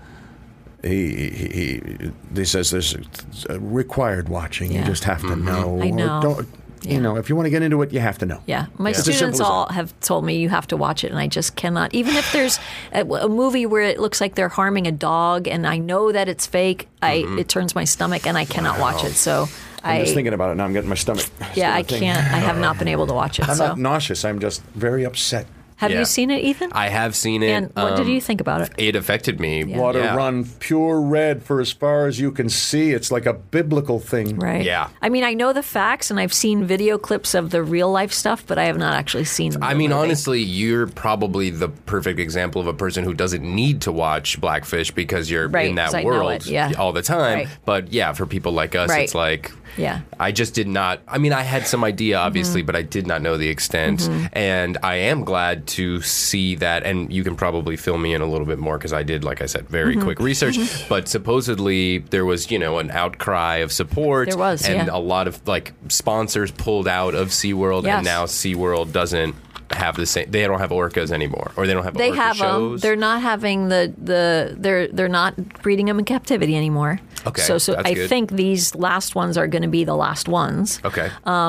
[SPEAKER 5] says there's a required watching. You
[SPEAKER 4] Yeah.
[SPEAKER 5] just have to know.
[SPEAKER 4] I
[SPEAKER 5] Or
[SPEAKER 4] know.
[SPEAKER 5] don't, if you want to get into it, you have to know.
[SPEAKER 4] Yeah, my
[SPEAKER 5] It's as
[SPEAKER 4] students
[SPEAKER 5] simple as
[SPEAKER 4] all
[SPEAKER 5] that.
[SPEAKER 4] have told me you have to watch it, and I just cannot. Even if there's a movie where it looks like they're harming a dog, and I know that it's fake, it turns my stomach, and I cannot watch it. So
[SPEAKER 5] I'm just thinking about it now. I'm getting my stomach.
[SPEAKER 4] yeah, I
[SPEAKER 5] thing.
[SPEAKER 4] can't. I have not been able to watch it.
[SPEAKER 5] I'm
[SPEAKER 4] So
[SPEAKER 5] not nauseous. I'm just very upset.
[SPEAKER 4] have
[SPEAKER 1] Yeah.
[SPEAKER 4] you seen it, Ethan?
[SPEAKER 1] I have seen it.
[SPEAKER 4] And what did you think about it?
[SPEAKER 1] It affected me.
[SPEAKER 5] Water
[SPEAKER 1] Yeah.
[SPEAKER 5] run pure red for as far as you can see. It's like a biblical thing.
[SPEAKER 4] Right.
[SPEAKER 1] Yeah.
[SPEAKER 4] I mean, I know the facts, and I've seen video clips of the real life stuff, but I have not actually seen. The
[SPEAKER 1] I mean,
[SPEAKER 4] movie.
[SPEAKER 1] honestly, you're probably the perfect example of a person who doesn't need to watch Blackfish because you're
[SPEAKER 4] Right,
[SPEAKER 1] in that
[SPEAKER 4] 'cause I know
[SPEAKER 1] world
[SPEAKER 4] it, yeah.
[SPEAKER 1] all the time.
[SPEAKER 4] Right.
[SPEAKER 1] But yeah, for people like us,
[SPEAKER 4] Right.
[SPEAKER 1] it's like,
[SPEAKER 4] Yeah.
[SPEAKER 1] I just did not. I mean, I had some idea, obviously,
[SPEAKER 4] Mm-hmm.
[SPEAKER 1] but I did not know the extent. And I am glad to see that. And you can probably fill me in a little bit more because I did, like I said, very
[SPEAKER 4] Mm-hmm.
[SPEAKER 1] quick research. But supposedly there was, an outcry of support.
[SPEAKER 4] There was,
[SPEAKER 1] and
[SPEAKER 4] yeah.
[SPEAKER 1] a lot of sponsors pulled out of SeaWorld,
[SPEAKER 4] Yes.
[SPEAKER 1] and now SeaWorld doesn't have the same. They don't have orcas anymore, or they don't have.
[SPEAKER 4] They
[SPEAKER 1] orca
[SPEAKER 4] have them.
[SPEAKER 1] shows.
[SPEAKER 4] They're not having they're not breeding them in captivity anymore.
[SPEAKER 1] Okay,
[SPEAKER 4] So
[SPEAKER 1] that's
[SPEAKER 4] I
[SPEAKER 1] good.
[SPEAKER 4] think these last ones are going to be the last ones.
[SPEAKER 1] Okay.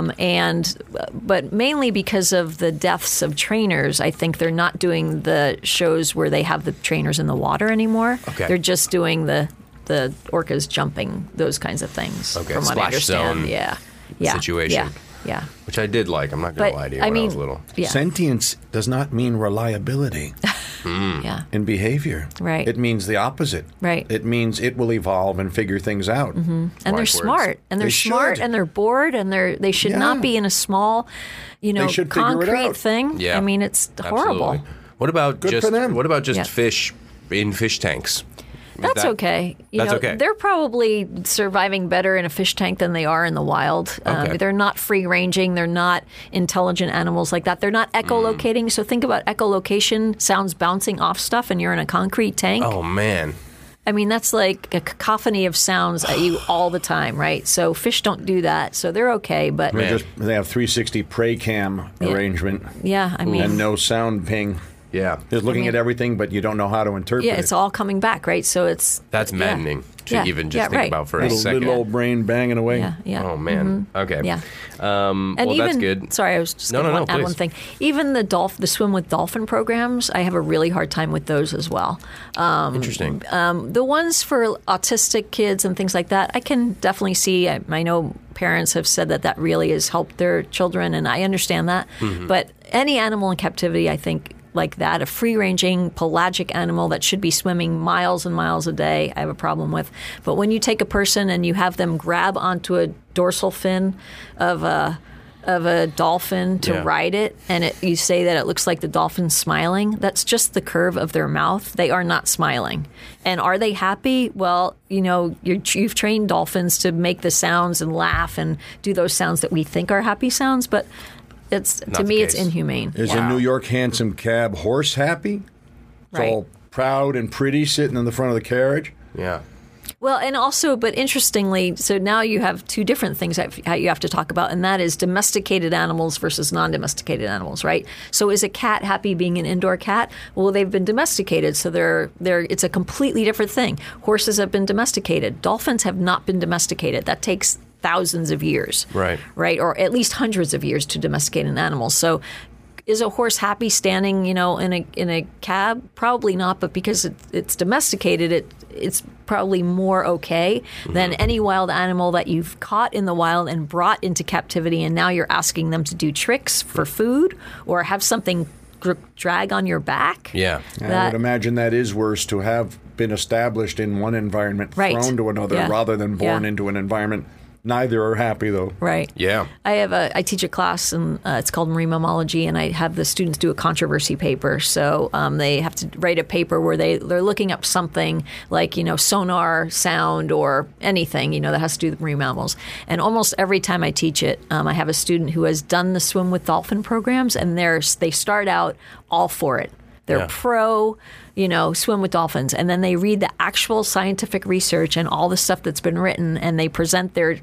[SPEAKER 4] But mainly because of the deaths of trainers, I think they're not doing the shows where they have the trainers in the water anymore.
[SPEAKER 1] Okay.
[SPEAKER 4] They're just doing the orcas jumping, those kinds of things.
[SPEAKER 1] Okay,
[SPEAKER 4] From what I
[SPEAKER 1] splash
[SPEAKER 4] understand.
[SPEAKER 1] zone
[SPEAKER 4] Yeah.
[SPEAKER 1] situation.
[SPEAKER 4] Yeah.
[SPEAKER 1] Which I did like. I'm not
[SPEAKER 4] But
[SPEAKER 1] gonna lie to you.
[SPEAKER 4] I
[SPEAKER 1] When
[SPEAKER 4] mean,
[SPEAKER 1] I was little.
[SPEAKER 4] yeah.
[SPEAKER 5] Sentience does not mean reliability
[SPEAKER 4] Yeah.
[SPEAKER 5] in behavior.
[SPEAKER 4] Right.
[SPEAKER 5] It means the opposite.
[SPEAKER 4] Right.
[SPEAKER 5] It means it will evolve and figure things out.
[SPEAKER 4] And they're
[SPEAKER 1] Wise words.
[SPEAKER 4] smart, and they're
[SPEAKER 5] They
[SPEAKER 4] smart,
[SPEAKER 5] should.
[SPEAKER 4] and they're bored, and they should
[SPEAKER 5] Yeah.
[SPEAKER 4] not be in a small,
[SPEAKER 5] They should figure it
[SPEAKER 4] concrete
[SPEAKER 5] out.
[SPEAKER 4] thing.
[SPEAKER 1] Yeah.
[SPEAKER 4] I mean, it's horrible.
[SPEAKER 1] Absolutely. What about
[SPEAKER 5] Good
[SPEAKER 1] just
[SPEAKER 5] for them.
[SPEAKER 1] What about just
[SPEAKER 4] Yeah.
[SPEAKER 1] fish in fish tanks?
[SPEAKER 4] That's okay.
[SPEAKER 1] That's okay.
[SPEAKER 4] They're probably surviving better in a fish tank than they are in the wild.
[SPEAKER 1] Okay.
[SPEAKER 4] They're not free ranging. They're not intelligent animals like that. They're not echolocating. So think about echolocation, sounds bouncing off stuff, and you're in a concrete tank.
[SPEAKER 1] Oh, man.
[SPEAKER 4] I mean, that's like a cacophony of sounds at you all the time, right? So fish don't do that. So they're okay. But
[SPEAKER 1] Man.
[SPEAKER 5] They have 360 prey cam arrangement
[SPEAKER 4] yeah, I mean.
[SPEAKER 5] and no sound ping.
[SPEAKER 1] Yeah.
[SPEAKER 5] Just looking at everything, but you don't know how to interpret
[SPEAKER 4] Yeah,
[SPEAKER 5] it.
[SPEAKER 4] it's all coming back, right? So it's
[SPEAKER 1] That's maddening to
[SPEAKER 4] Yeah.
[SPEAKER 1] even just
[SPEAKER 4] Yeah,
[SPEAKER 1] think
[SPEAKER 4] right.
[SPEAKER 1] about for a second.
[SPEAKER 5] Little old brain banging away.
[SPEAKER 4] yeah, yeah.
[SPEAKER 1] Oh, man. Okay.
[SPEAKER 4] Yeah.
[SPEAKER 1] Well,
[SPEAKER 4] And even,
[SPEAKER 1] that's good.
[SPEAKER 4] Sorry, I was just
[SPEAKER 1] No,
[SPEAKER 4] going
[SPEAKER 1] no,
[SPEAKER 4] to
[SPEAKER 1] no,
[SPEAKER 4] add
[SPEAKER 1] please.
[SPEAKER 4] one thing. Even the swim with dolphin programs, I have a really hard time with those as well.
[SPEAKER 1] Interesting.
[SPEAKER 4] The ones for autistic kids and things like that, I can definitely see. I know parents have said that really has helped their children, and I understand that.
[SPEAKER 1] Mm-hmm.
[SPEAKER 4] But any animal in captivity, I think, like that, a free-ranging pelagic animal that should be swimming miles and miles a day, I have a problem with. But when you take a person and you have them grab onto a dorsal fin of a dolphin to
[SPEAKER 1] Yeah.
[SPEAKER 4] ride it, and you say that it looks like the dolphin's smiling, that's just the curve of their mouth. They are not smiling. And are they happy? Well, you've trained dolphins to make the sounds and laugh and do those sounds that we think are happy sounds, but it's
[SPEAKER 1] Not
[SPEAKER 4] to
[SPEAKER 1] the
[SPEAKER 4] me it's
[SPEAKER 1] case.
[SPEAKER 4] inhumane.
[SPEAKER 5] Is a New York handsome cab horse happy? It's
[SPEAKER 4] Right.
[SPEAKER 5] all proud and pretty sitting in the front of the carriage.
[SPEAKER 1] Yeah.
[SPEAKER 4] Well, and also, but interestingly, so now you have two different things that you have to talk about, and that is domesticated animals versus non-domesticated animals, right? So is a cat happy being an indoor cat? Well, they've been domesticated, so it's a completely different thing. Horses have been domesticated. Dolphins have not been domesticated. That takes thousands of years,
[SPEAKER 1] Right.
[SPEAKER 4] Or at least hundreds of years to domesticate an animal. So is a horse happy standing, in a cab? Probably not, but because it's domesticated, it's probably more okay than any wild animal that you've caught in the wild and brought into captivity, and now you're asking them to do tricks for food or have something drag on your back.
[SPEAKER 1] Yeah.
[SPEAKER 5] I would imagine that is worse to have been established in one environment,
[SPEAKER 4] Right.
[SPEAKER 5] thrown to another,
[SPEAKER 4] Yeah.
[SPEAKER 5] rather than born
[SPEAKER 4] Yeah.
[SPEAKER 5] into an environment. Neither are happy, though.
[SPEAKER 4] Right.
[SPEAKER 1] Yeah.
[SPEAKER 4] I teach a class, and it's called marine mammalogy, and I have the students do a controversy paper. So they have to write a paper where they're looking up something like, sonar sound or anything, that has to do with marine mammals. And almost every time I teach it, I have a student who has done the swim with dolphin programs, and they start out all for it. They're
[SPEAKER 1] Yeah.
[SPEAKER 4] pro, swim with dolphins. And then they read the actual scientific research and all the stuff that's been written, and they present their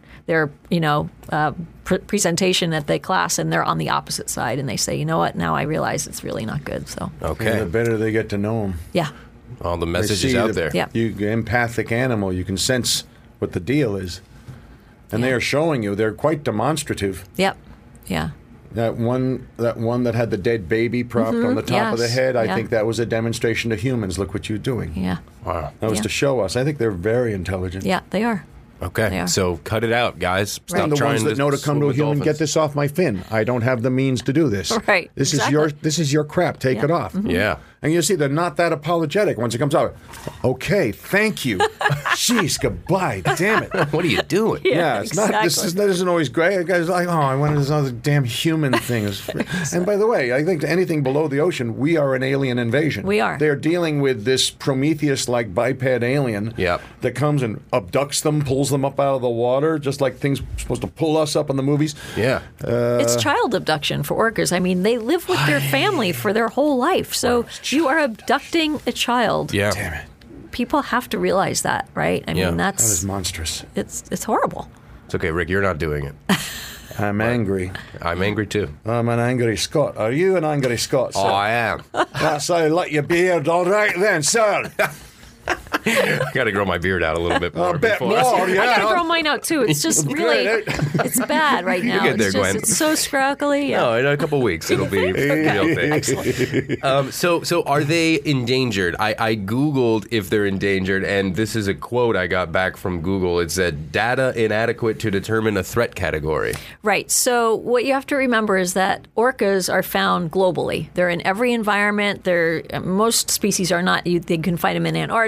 [SPEAKER 4] presentation at the class, and they're on the opposite side. And they say, you know what, now I realize it's really not good. So,
[SPEAKER 1] Okay.
[SPEAKER 5] And the better they get to know them.
[SPEAKER 4] yeah.
[SPEAKER 1] All the message is out there.
[SPEAKER 4] Yeah.
[SPEAKER 5] You empathic animal, you can sense what the deal is. And they are showing you, they're quite demonstrative.
[SPEAKER 4] Yep. Yeah.
[SPEAKER 5] That one that had the dead baby propped on the top of the
[SPEAKER 4] yes,
[SPEAKER 5] head, I
[SPEAKER 4] yeah.
[SPEAKER 5] think that was a demonstration to humans. Look what you're doing.
[SPEAKER 4] Yeah.
[SPEAKER 1] Wow.
[SPEAKER 5] That was
[SPEAKER 4] Yeah.
[SPEAKER 5] to show us. I think they're very intelligent.
[SPEAKER 4] Yeah, they are.
[SPEAKER 1] Okay.
[SPEAKER 4] They are.
[SPEAKER 1] So cut it out, guys. Stop
[SPEAKER 4] Right.
[SPEAKER 5] The
[SPEAKER 1] trying
[SPEAKER 5] ones that know to
[SPEAKER 1] swim
[SPEAKER 5] come to a
[SPEAKER 1] with
[SPEAKER 5] human,
[SPEAKER 1] dolphins.
[SPEAKER 5] get this off my fin. I don't have the means to do this.
[SPEAKER 4] Right,
[SPEAKER 5] This
[SPEAKER 4] exactly.
[SPEAKER 5] is your crap. Take
[SPEAKER 4] Yeah.
[SPEAKER 5] it off.
[SPEAKER 1] Yeah.
[SPEAKER 5] And you see, they're not that apologetic once it comes out. Okay, thank you. Jeez, goodbye. Damn it.
[SPEAKER 1] What are you doing?
[SPEAKER 5] Yeah, it's not. That isn't always great. The guy's like, oh, I wanted this other damn human thing. And by the way, I think anything below the ocean, we are an alien invasion.
[SPEAKER 4] We are.
[SPEAKER 5] They're dealing with this Prometheus-like biped alien
[SPEAKER 1] Yep.
[SPEAKER 5] that comes and abducts them, pulls them up out of the water, just like things supposed to pull us up in the movies.
[SPEAKER 1] Yeah.
[SPEAKER 4] It's child abduction for orcas. I mean, they live with their family for their whole life. So you are abducting a child.
[SPEAKER 1] Yeah.
[SPEAKER 5] Damn it.
[SPEAKER 4] People have to realize that, right? I
[SPEAKER 1] Yeah.
[SPEAKER 4] mean,
[SPEAKER 5] That is
[SPEAKER 4] that's
[SPEAKER 5] monstrous.
[SPEAKER 4] it's horrible.
[SPEAKER 1] It's okay, Rick. You're not doing it.
[SPEAKER 5] I'm angry.
[SPEAKER 1] I'm angry too.
[SPEAKER 5] I'm an angry Scot. Are you an angry Scot, sir?
[SPEAKER 1] Oh, I am.
[SPEAKER 5] That's how I let you beard. All right then, sir.
[SPEAKER 1] I got to grow my beard out a little bit more.
[SPEAKER 5] A bit
[SPEAKER 1] before-
[SPEAKER 5] more,
[SPEAKER 4] I gotta
[SPEAKER 5] yeah.
[SPEAKER 4] grow mine out too. It's just really, it's bad right now.
[SPEAKER 1] get there,
[SPEAKER 4] it's
[SPEAKER 1] Gwen.
[SPEAKER 4] it's so scraggly. Yeah.
[SPEAKER 1] No, in a couple weeks it'll be real thing. So are they endangered? I Googled if they're endangered, and this is a quote I got back from Google. It said, data inadequate to determine a threat category.
[SPEAKER 4] Right. So what you have to remember is that orcas are found globally. They're in every environment. Most species are not. They can find them in Antarctica. You can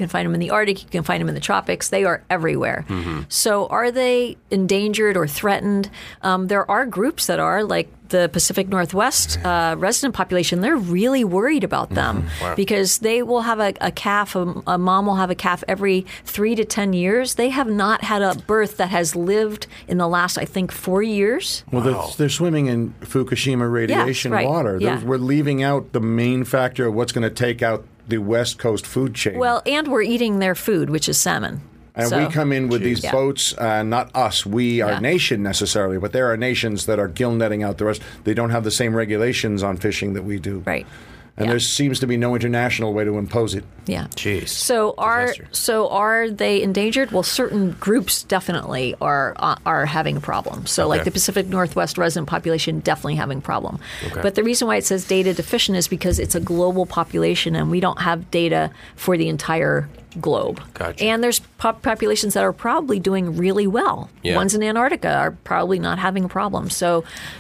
[SPEAKER 4] can find them in the Arctic. You can find them in the tropics. They are everywhere. So are they endangered or threatened? There are groups that are, like the Pacific Northwest resident population. They're really worried about them because they will have a calf. A mom will have a calf every 3 to 10 years. They have not had a birth that has lived in the last, I think, 4 years.
[SPEAKER 5] Well, they're swimming in Fukushima radiation water.
[SPEAKER 4] Yeah.
[SPEAKER 5] We're leaving out the main factor of what's going to take out the West Coast food chain.
[SPEAKER 4] Well, and we're eating their food, which is salmon.
[SPEAKER 5] And we come in with these boats, not us, our nation necessarily, but there are nations that are gill netting out the rest. They don't have the same regulations on fishing that we do.
[SPEAKER 4] Right.
[SPEAKER 5] And there seems to be no international way to impose it.
[SPEAKER 4] Yeah.
[SPEAKER 1] Jeez.
[SPEAKER 4] So are they endangered? Well, certain groups definitely are having a problem. So like the Pacific Northwest resident population definitely having a problem. Okay. But the reason why it says data deficient is because it's a global population and we don't have data for the entire globe.
[SPEAKER 1] Gotcha.
[SPEAKER 4] And there's populations that are probably doing really well.
[SPEAKER 1] Yeah.
[SPEAKER 4] Ones in Antarctica are probably not having a problem. So,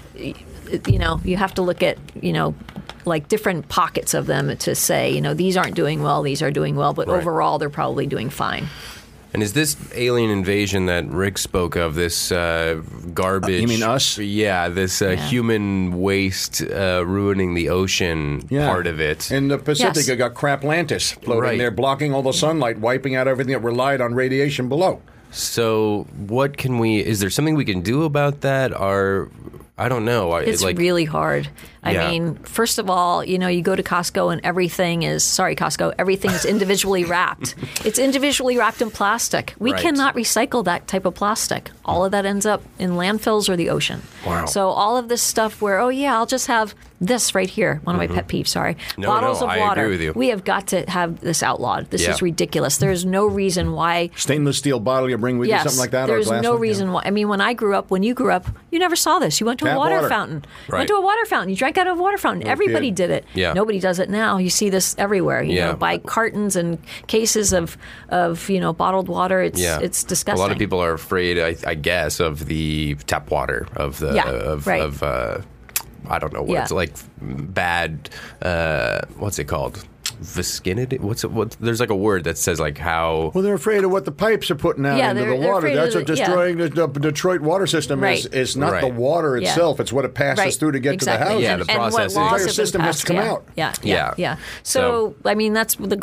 [SPEAKER 4] you have to look at, like different pockets of them to say, these aren't doing well, these are doing well, but overall they're probably doing fine.
[SPEAKER 1] And is this alien invasion that Rick spoke of, this garbage?
[SPEAKER 5] You mean us?
[SPEAKER 1] Yeah, this human waste ruining the ocean part of it.
[SPEAKER 5] In the Pacific, you got Craplantis floating there, blocking all the sunlight, wiping out everything that relied on radiation below.
[SPEAKER 1] So is there something we can do about that? I don't know.
[SPEAKER 4] It's really hard. I mean, first of all, you go to Costco and everything is individually wrapped. It's individually wrapped in plastic. We cannot recycle that type of plastic. All of that ends up in landfills or the ocean.
[SPEAKER 5] Wow.
[SPEAKER 4] So all of this stuff where, I'll just have this right here. One of my pet peeves, sorry. Bottles of water.
[SPEAKER 1] I agree with you.
[SPEAKER 4] We have got to have this outlawed. This is ridiculous. There's no reason why.
[SPEAKER 5] Stainless steel bottle you bring with you, something like that?
[SPEAKER 4] There's
[SPEAKER 5] or glass
[SPEAKER 4] no
[SPEAKER 5] one?
[SPEAKER 4] reason why. I mean, when you grew up, you never saw this. You went to a water fountain.
[SPEAKER 1] Right.
[SPEAKER 4] Went to a water fountain. You drank out of a water fountain. Everybody did it.
[SPEAKER 1] Yeah.
[SPEAKER 4] Nobody does it now. You see this everywhere. You know, buy cartons and cases of bottled water. It's disgusting.
[SPEAKER 1] A lot of people are afraid, I guess, of the tap water of the I don't know what it's like, bad. What's it called? Viscidity? There's like a word that says like how.
[SPEAKER 5] Well, they're afraid of what the pipes are putting out into the water. That's what destroying the Detroit water system is. It's not the water itself; it's what it passes through to get to the house.
[SPEAKER 1] Yeah, the processing.
[SPEAKER 5] The entire system has to come out.
[SPEAKER 4] Yeah. So I mean, that's the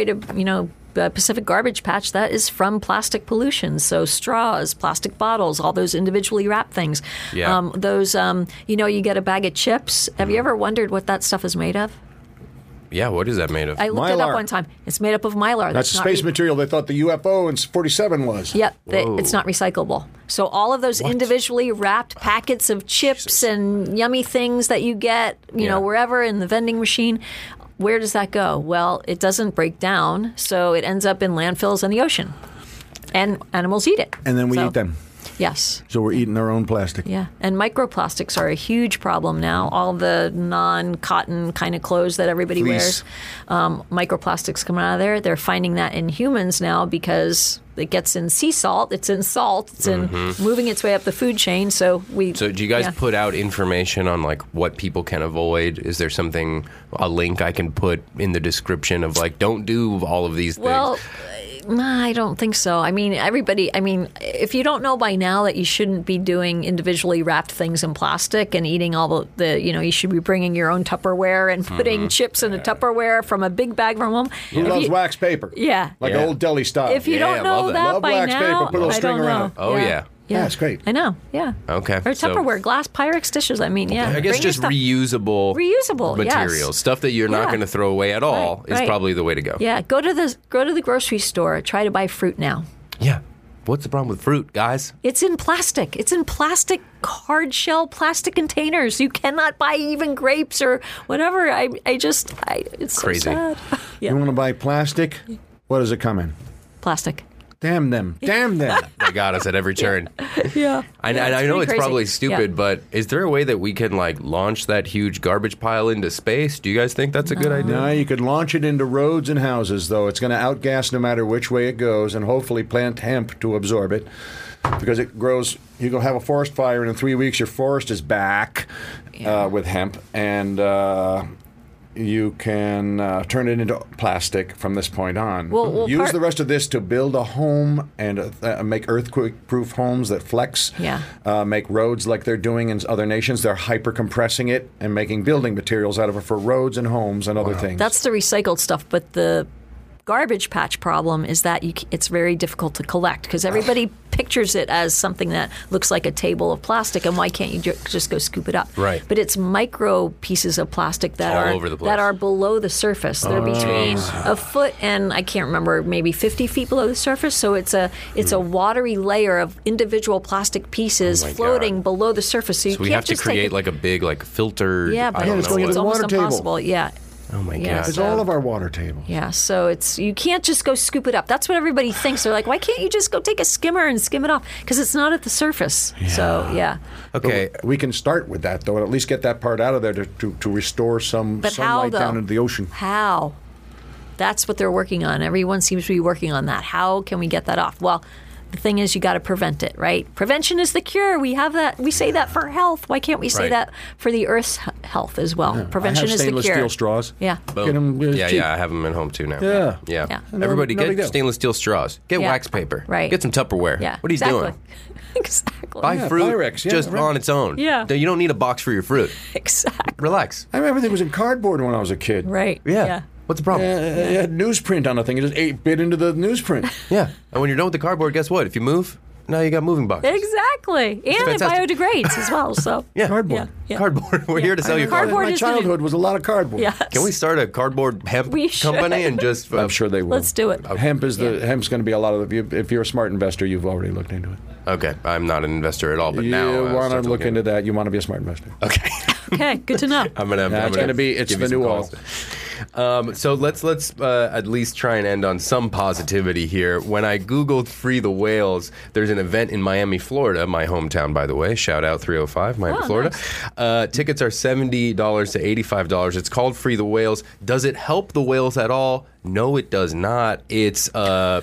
[SPEAKER 4] Pacific Garbage Patch, that is from plastic pollution. So straws, plastic bottles, all those individually wrapped things.
[SPEAKER 1] Yeah.
[SPEAKER 4] You get a bag of chips. Have you ever wondered what that stuff is made of?
[SPEAKER 1] Yeah, what is that made of?
[SPEAKER 4] I looked it up one time. It's made up of mylar.
[SPEAKER 5] That's the space material they thought the UFO in 47 was.
[SPEAKER 4] Yep, it's not recyclable. So all of those individually wrapped packets of chips and yummy things that you get, wherever in the vending machine, where does that go? Well, it doesn't break down, so it ends up in landfills and the ocean. And animals eat it.
[SPEAKER 5] And then we eat them.
[SPEAKER 4] Yes.
[SPEAKER 5] So we're eating our own plastic.
[SPEAKER 4] Yeah. And microplastics are a huge problem now. All the non-cotton kind of clothes that everybody wears, microplastics coming out of there. They're finding that in humans now because it gets in sea salt. It's in salt. It's in moving its way up the food chain. So do
[SPEAKER 1] you guys put out information on like what people can avoid? Is there a link I can put in the description of like, don't do all of these things?
[SPEAKER 4] Well, I don't think so. I mean, if you don't know by now that you shouldn't be doing individually wrapped things in plastic and eating all you should be bringing your own Tupperware and putting chips in a Tupperware from a big bag from home.
[SPEAKER 5] Who loves wax paper?
[SPEAKER 4] Yeah.
[SPEAKER 5] Like old deli style.
[SPEAKER 4] If you don't know that by
[SPEAKER 5] wax
[SPEAKER 4] now,
[SPEAKER 5] paper, put a little string around it.
[SPEAKER 1] Oh, yeah.
[SPEAKER 5] Yeah, it's great.
[SPEAKER 4] I know, yeah.
[SPEAKER 1] Okay.
[SPEAKER 4] Or Tupperware, glass Pyrex dishes, I
[SPEAKER 1] guess just reusable materials.
[SPEAKER 4] Yes.
[SPEAKER 1] Stuff that you're not going to throw away at all is probably the way to go.
[SPEAKER 4] Yeah, go to the grocery store. Try to buy fruit now.
[SPEAKER 1] Yeah. What's the problem with fruit, guys?
[SPEAKER 4] It's in plastic. It's in plastic, hard shell plastic containers. You cannot buy even grapes or whatever. It's
[SPEAKER 1] crazy.
[SPEAKER 4] So sad.
[SPEAKER 5] You want to buy plastic? What does it come in?
[SPEAKER 4] Plastic.
[SPEAKER 5] Damn them.
[SPEAKER 1] They got us at every turn.
[SPEAKER 4] Yeah.
[SPEAKER 1] I know it's
[SPEAKER 4] crazy.
[SPEAKER 1] probably stupid, but is there a way that we can like launch that huge garbage pile into space? Do you guys think that's a good idea?
[SPEAKER 5] No, you could launch it into roads and houses, though. It's going to outgas no matter which way it goes, and hopefully plant hemp to absorb it. Because it grows, you go have a forest fire, and in 3 weeks your forest is back with hemp, and you can turn it into plastic from this point on.
[SPEAKER 4] Well,
[SPEAKER 5] use the rest of this to build a home and make earthquake-proof homes that flex.
[SPEAKER 4] Yeah.
[SPEAKER 5] Make roads like they're doing in other nations. They're hyper-compressing it and making building materials out of it for roads and homes and other things.
[SPEAKER 4] That's the recycled stuff, but the garbage patch problem is that it's very difficult to collect because everybody pictures it as something that looks like a table of plastic, and why can't you just go scoop it up?
[SPEAKER 1] Right.
[SPEAKER 4] But it's micro pieces of plastic that
[SPEAKER 1] All
[SPEAKER 4] are
[SPEAKER 1] over the place.
[SPEAKER 4] that are below the surface. They're between a foot and I can't remember, maybe 50 feet below the surface. So it's a watery layer of individual plastic pieces floating below the surface. So you
[SPEAKER 1] we
[SPEAKER 4] can't
[SPEAKER 1] have to
[SPEAKER 4] just
[SPEAKER 1] create
[SPEAKER 4] take
[SPEAKER 1] like a big filter.
[SPEAKER 4] yeah, but
[SPEAKER 1] I don't
[SPEAKER 5] it's
[SPEAKER 1] know
[SPEAKER 5] going
[SPEAKER 1] what.
[SPEAKER 5] to
[SPEAKER 4] it's
[SPEAKER 5] the
[SPEAKER 4] almost
[SPEAKER 5] water table.
[SPEAKER 4] impossible. Yeah.
[SPEAKER 1] Oh my
[SPEAKER 4] Yeah,
[SPEAKER 1] god.
[SPEAKER 5] It's
[SPEAKER 4] so-
[SPEAKER 5] all of our water tables.
[SPEAKER 4] Yeah, so you can't just go scoop it up. That's what everybody thinks. They're like, why can't you just go take a skimmer and skim it off? Because it's not at the surface. So, yeah.
[SPEAKER 1] Okay.
[SPEAKER 5] We can start with that, though, and at least get that part out of there to restore some
[SPEAKER 4] But how,
[SPEAKER 5] sunlight down
[SPEAKER 4] though?
[SPEAKER 5] into the ocean.
[SPEAKER 4] How? That's what they're working on. Everyone seems to be working on that. How can we get that off? Well, the thing is, you got to prevent it, right? Prevention is the cure. We have that. We say that for health. Why can't we say
[SPEAKER 1] Right.
[SPEAKER 4] that for the Earth's health as well? Prevention
[SPEAKER 5] I have
[SPEAKER 4] is the
[SPEAKER 5] stainless
[SPEAKER 4] cure.
[SPEAKER 5] steel straws.
[SPEAKER 4] Yeah.
[SPEAKER 1] Boom.
[SPEAKER 5] Get 'em,
[SPEAKER 1] yeah,
[SPEAKER 5] cheap.
[SPEAKER 1] I have them at home too now.
[SPEAKER 5] Yeah.
[SPEAKER 1] Yeah.
[SPEAKER 4] Yeah.
[SPEAKER 1] Everybody,
[SPEAKER 5] No big
[SPEAKER 1] get
[SPEAKER 5] deal.
[SPEAKER 1] stainless steel straws. Get
[SPEAKER 4] Yeah.
[SPEAKER 1] wax paper.
[SPEAKER 4] Right.
[SPEAKER 1] Get some Tupperware.
[SPEAKER 4] Yeah.
[SPEAKER 1] What are you
[SPEAKER 4] exactly.
[SPEAKER 1] doing?
[SPEAKER 4] Exactly.
[SPEAKER 1] Buy
[SPEAKER 5] Yeah,
[SPEAKER 1] fruit
[SPEAKER 5] Pyrex, yeah,
[SPEAKER 1] just
[SPEAKER 5] right.
[SPEAKER 1] on its own.
[SPEAKER 4] Yeah.
[SPEAKER 1] You don't need a box for your fruit.
[SPEAKER 4] Exactly.
[SPEAKER 1] Relax.
[SPEAKER 5] I remember everything was in cardboard when I was a kid.
[SPEAKER 4] Right.
[SPEAKER 1] Yeah. What's the problem?
[SPEAKER 5] It had newsprint on the thing. It just bit into the newsprint.
[SPEAKER 1] Yeah. And when you're done with the cardboard, guess what? If you move, now you got moving boxes.
[SPEAKER 4] Exactly. And it
[SPEAKER 1] fantastic.
[SPEAKER 4] biodegrades as well. So
[SPEAKER 1] Yeah.
[SPEAKER 5] Cardboard.
[SPEAKER 4] Yeah.
[SPEAKER 1] Cardboard. We're here to sell you
[SPEAKER 4] Cardboard
[SPEAKER 5] My
[SPEAKER 4] is the new-
[SPEAKER 5] childhood was a lot of cardboard.
[SPEAKER 4] Yes.
[SPEAKER 1] Can we start a cardboard hemp
[SPEAKER 4] We should.
[SPEAKER 1] company and just?
[SPEAKER 5] I'm sure they will.
[SPEAKER 4] Let's do it.
[SPEAKER 5] Hemp's going to be a lot of if you're a smart investor, you've already looked into it.
[SPEAKER 1] Okay, I'm not an investor at all, but
[SPEAKER 5] You
[SPEAKER 1] now
[SPEAKER 5] want to look into that. You want to be a smart investor.
[SPEAKER 1] Okay,
[SPEAKER 4] Okay, good to know.
[SPEAKER 1] I'm gonna.
[SPEAKER 5] It's gonna be- it's
[SPEAKER 1] give
[SPEAKER 5] the
[SPEAKER 1] you some
[SPEAKER 5] new
[SPEAKER 1] calls. So let's at least try and end on some positivity here. When I Googled Free the Whales, there's an event in Miami, Florida, my hometown, by the way. Shout out 305, Miami,
[SPEAKER 4] Oh,
[SPEAKER 1] Florida. Tickets are $70 to $85. It's called Free the Whales. Does it help the whales at all? No, it does not. It's a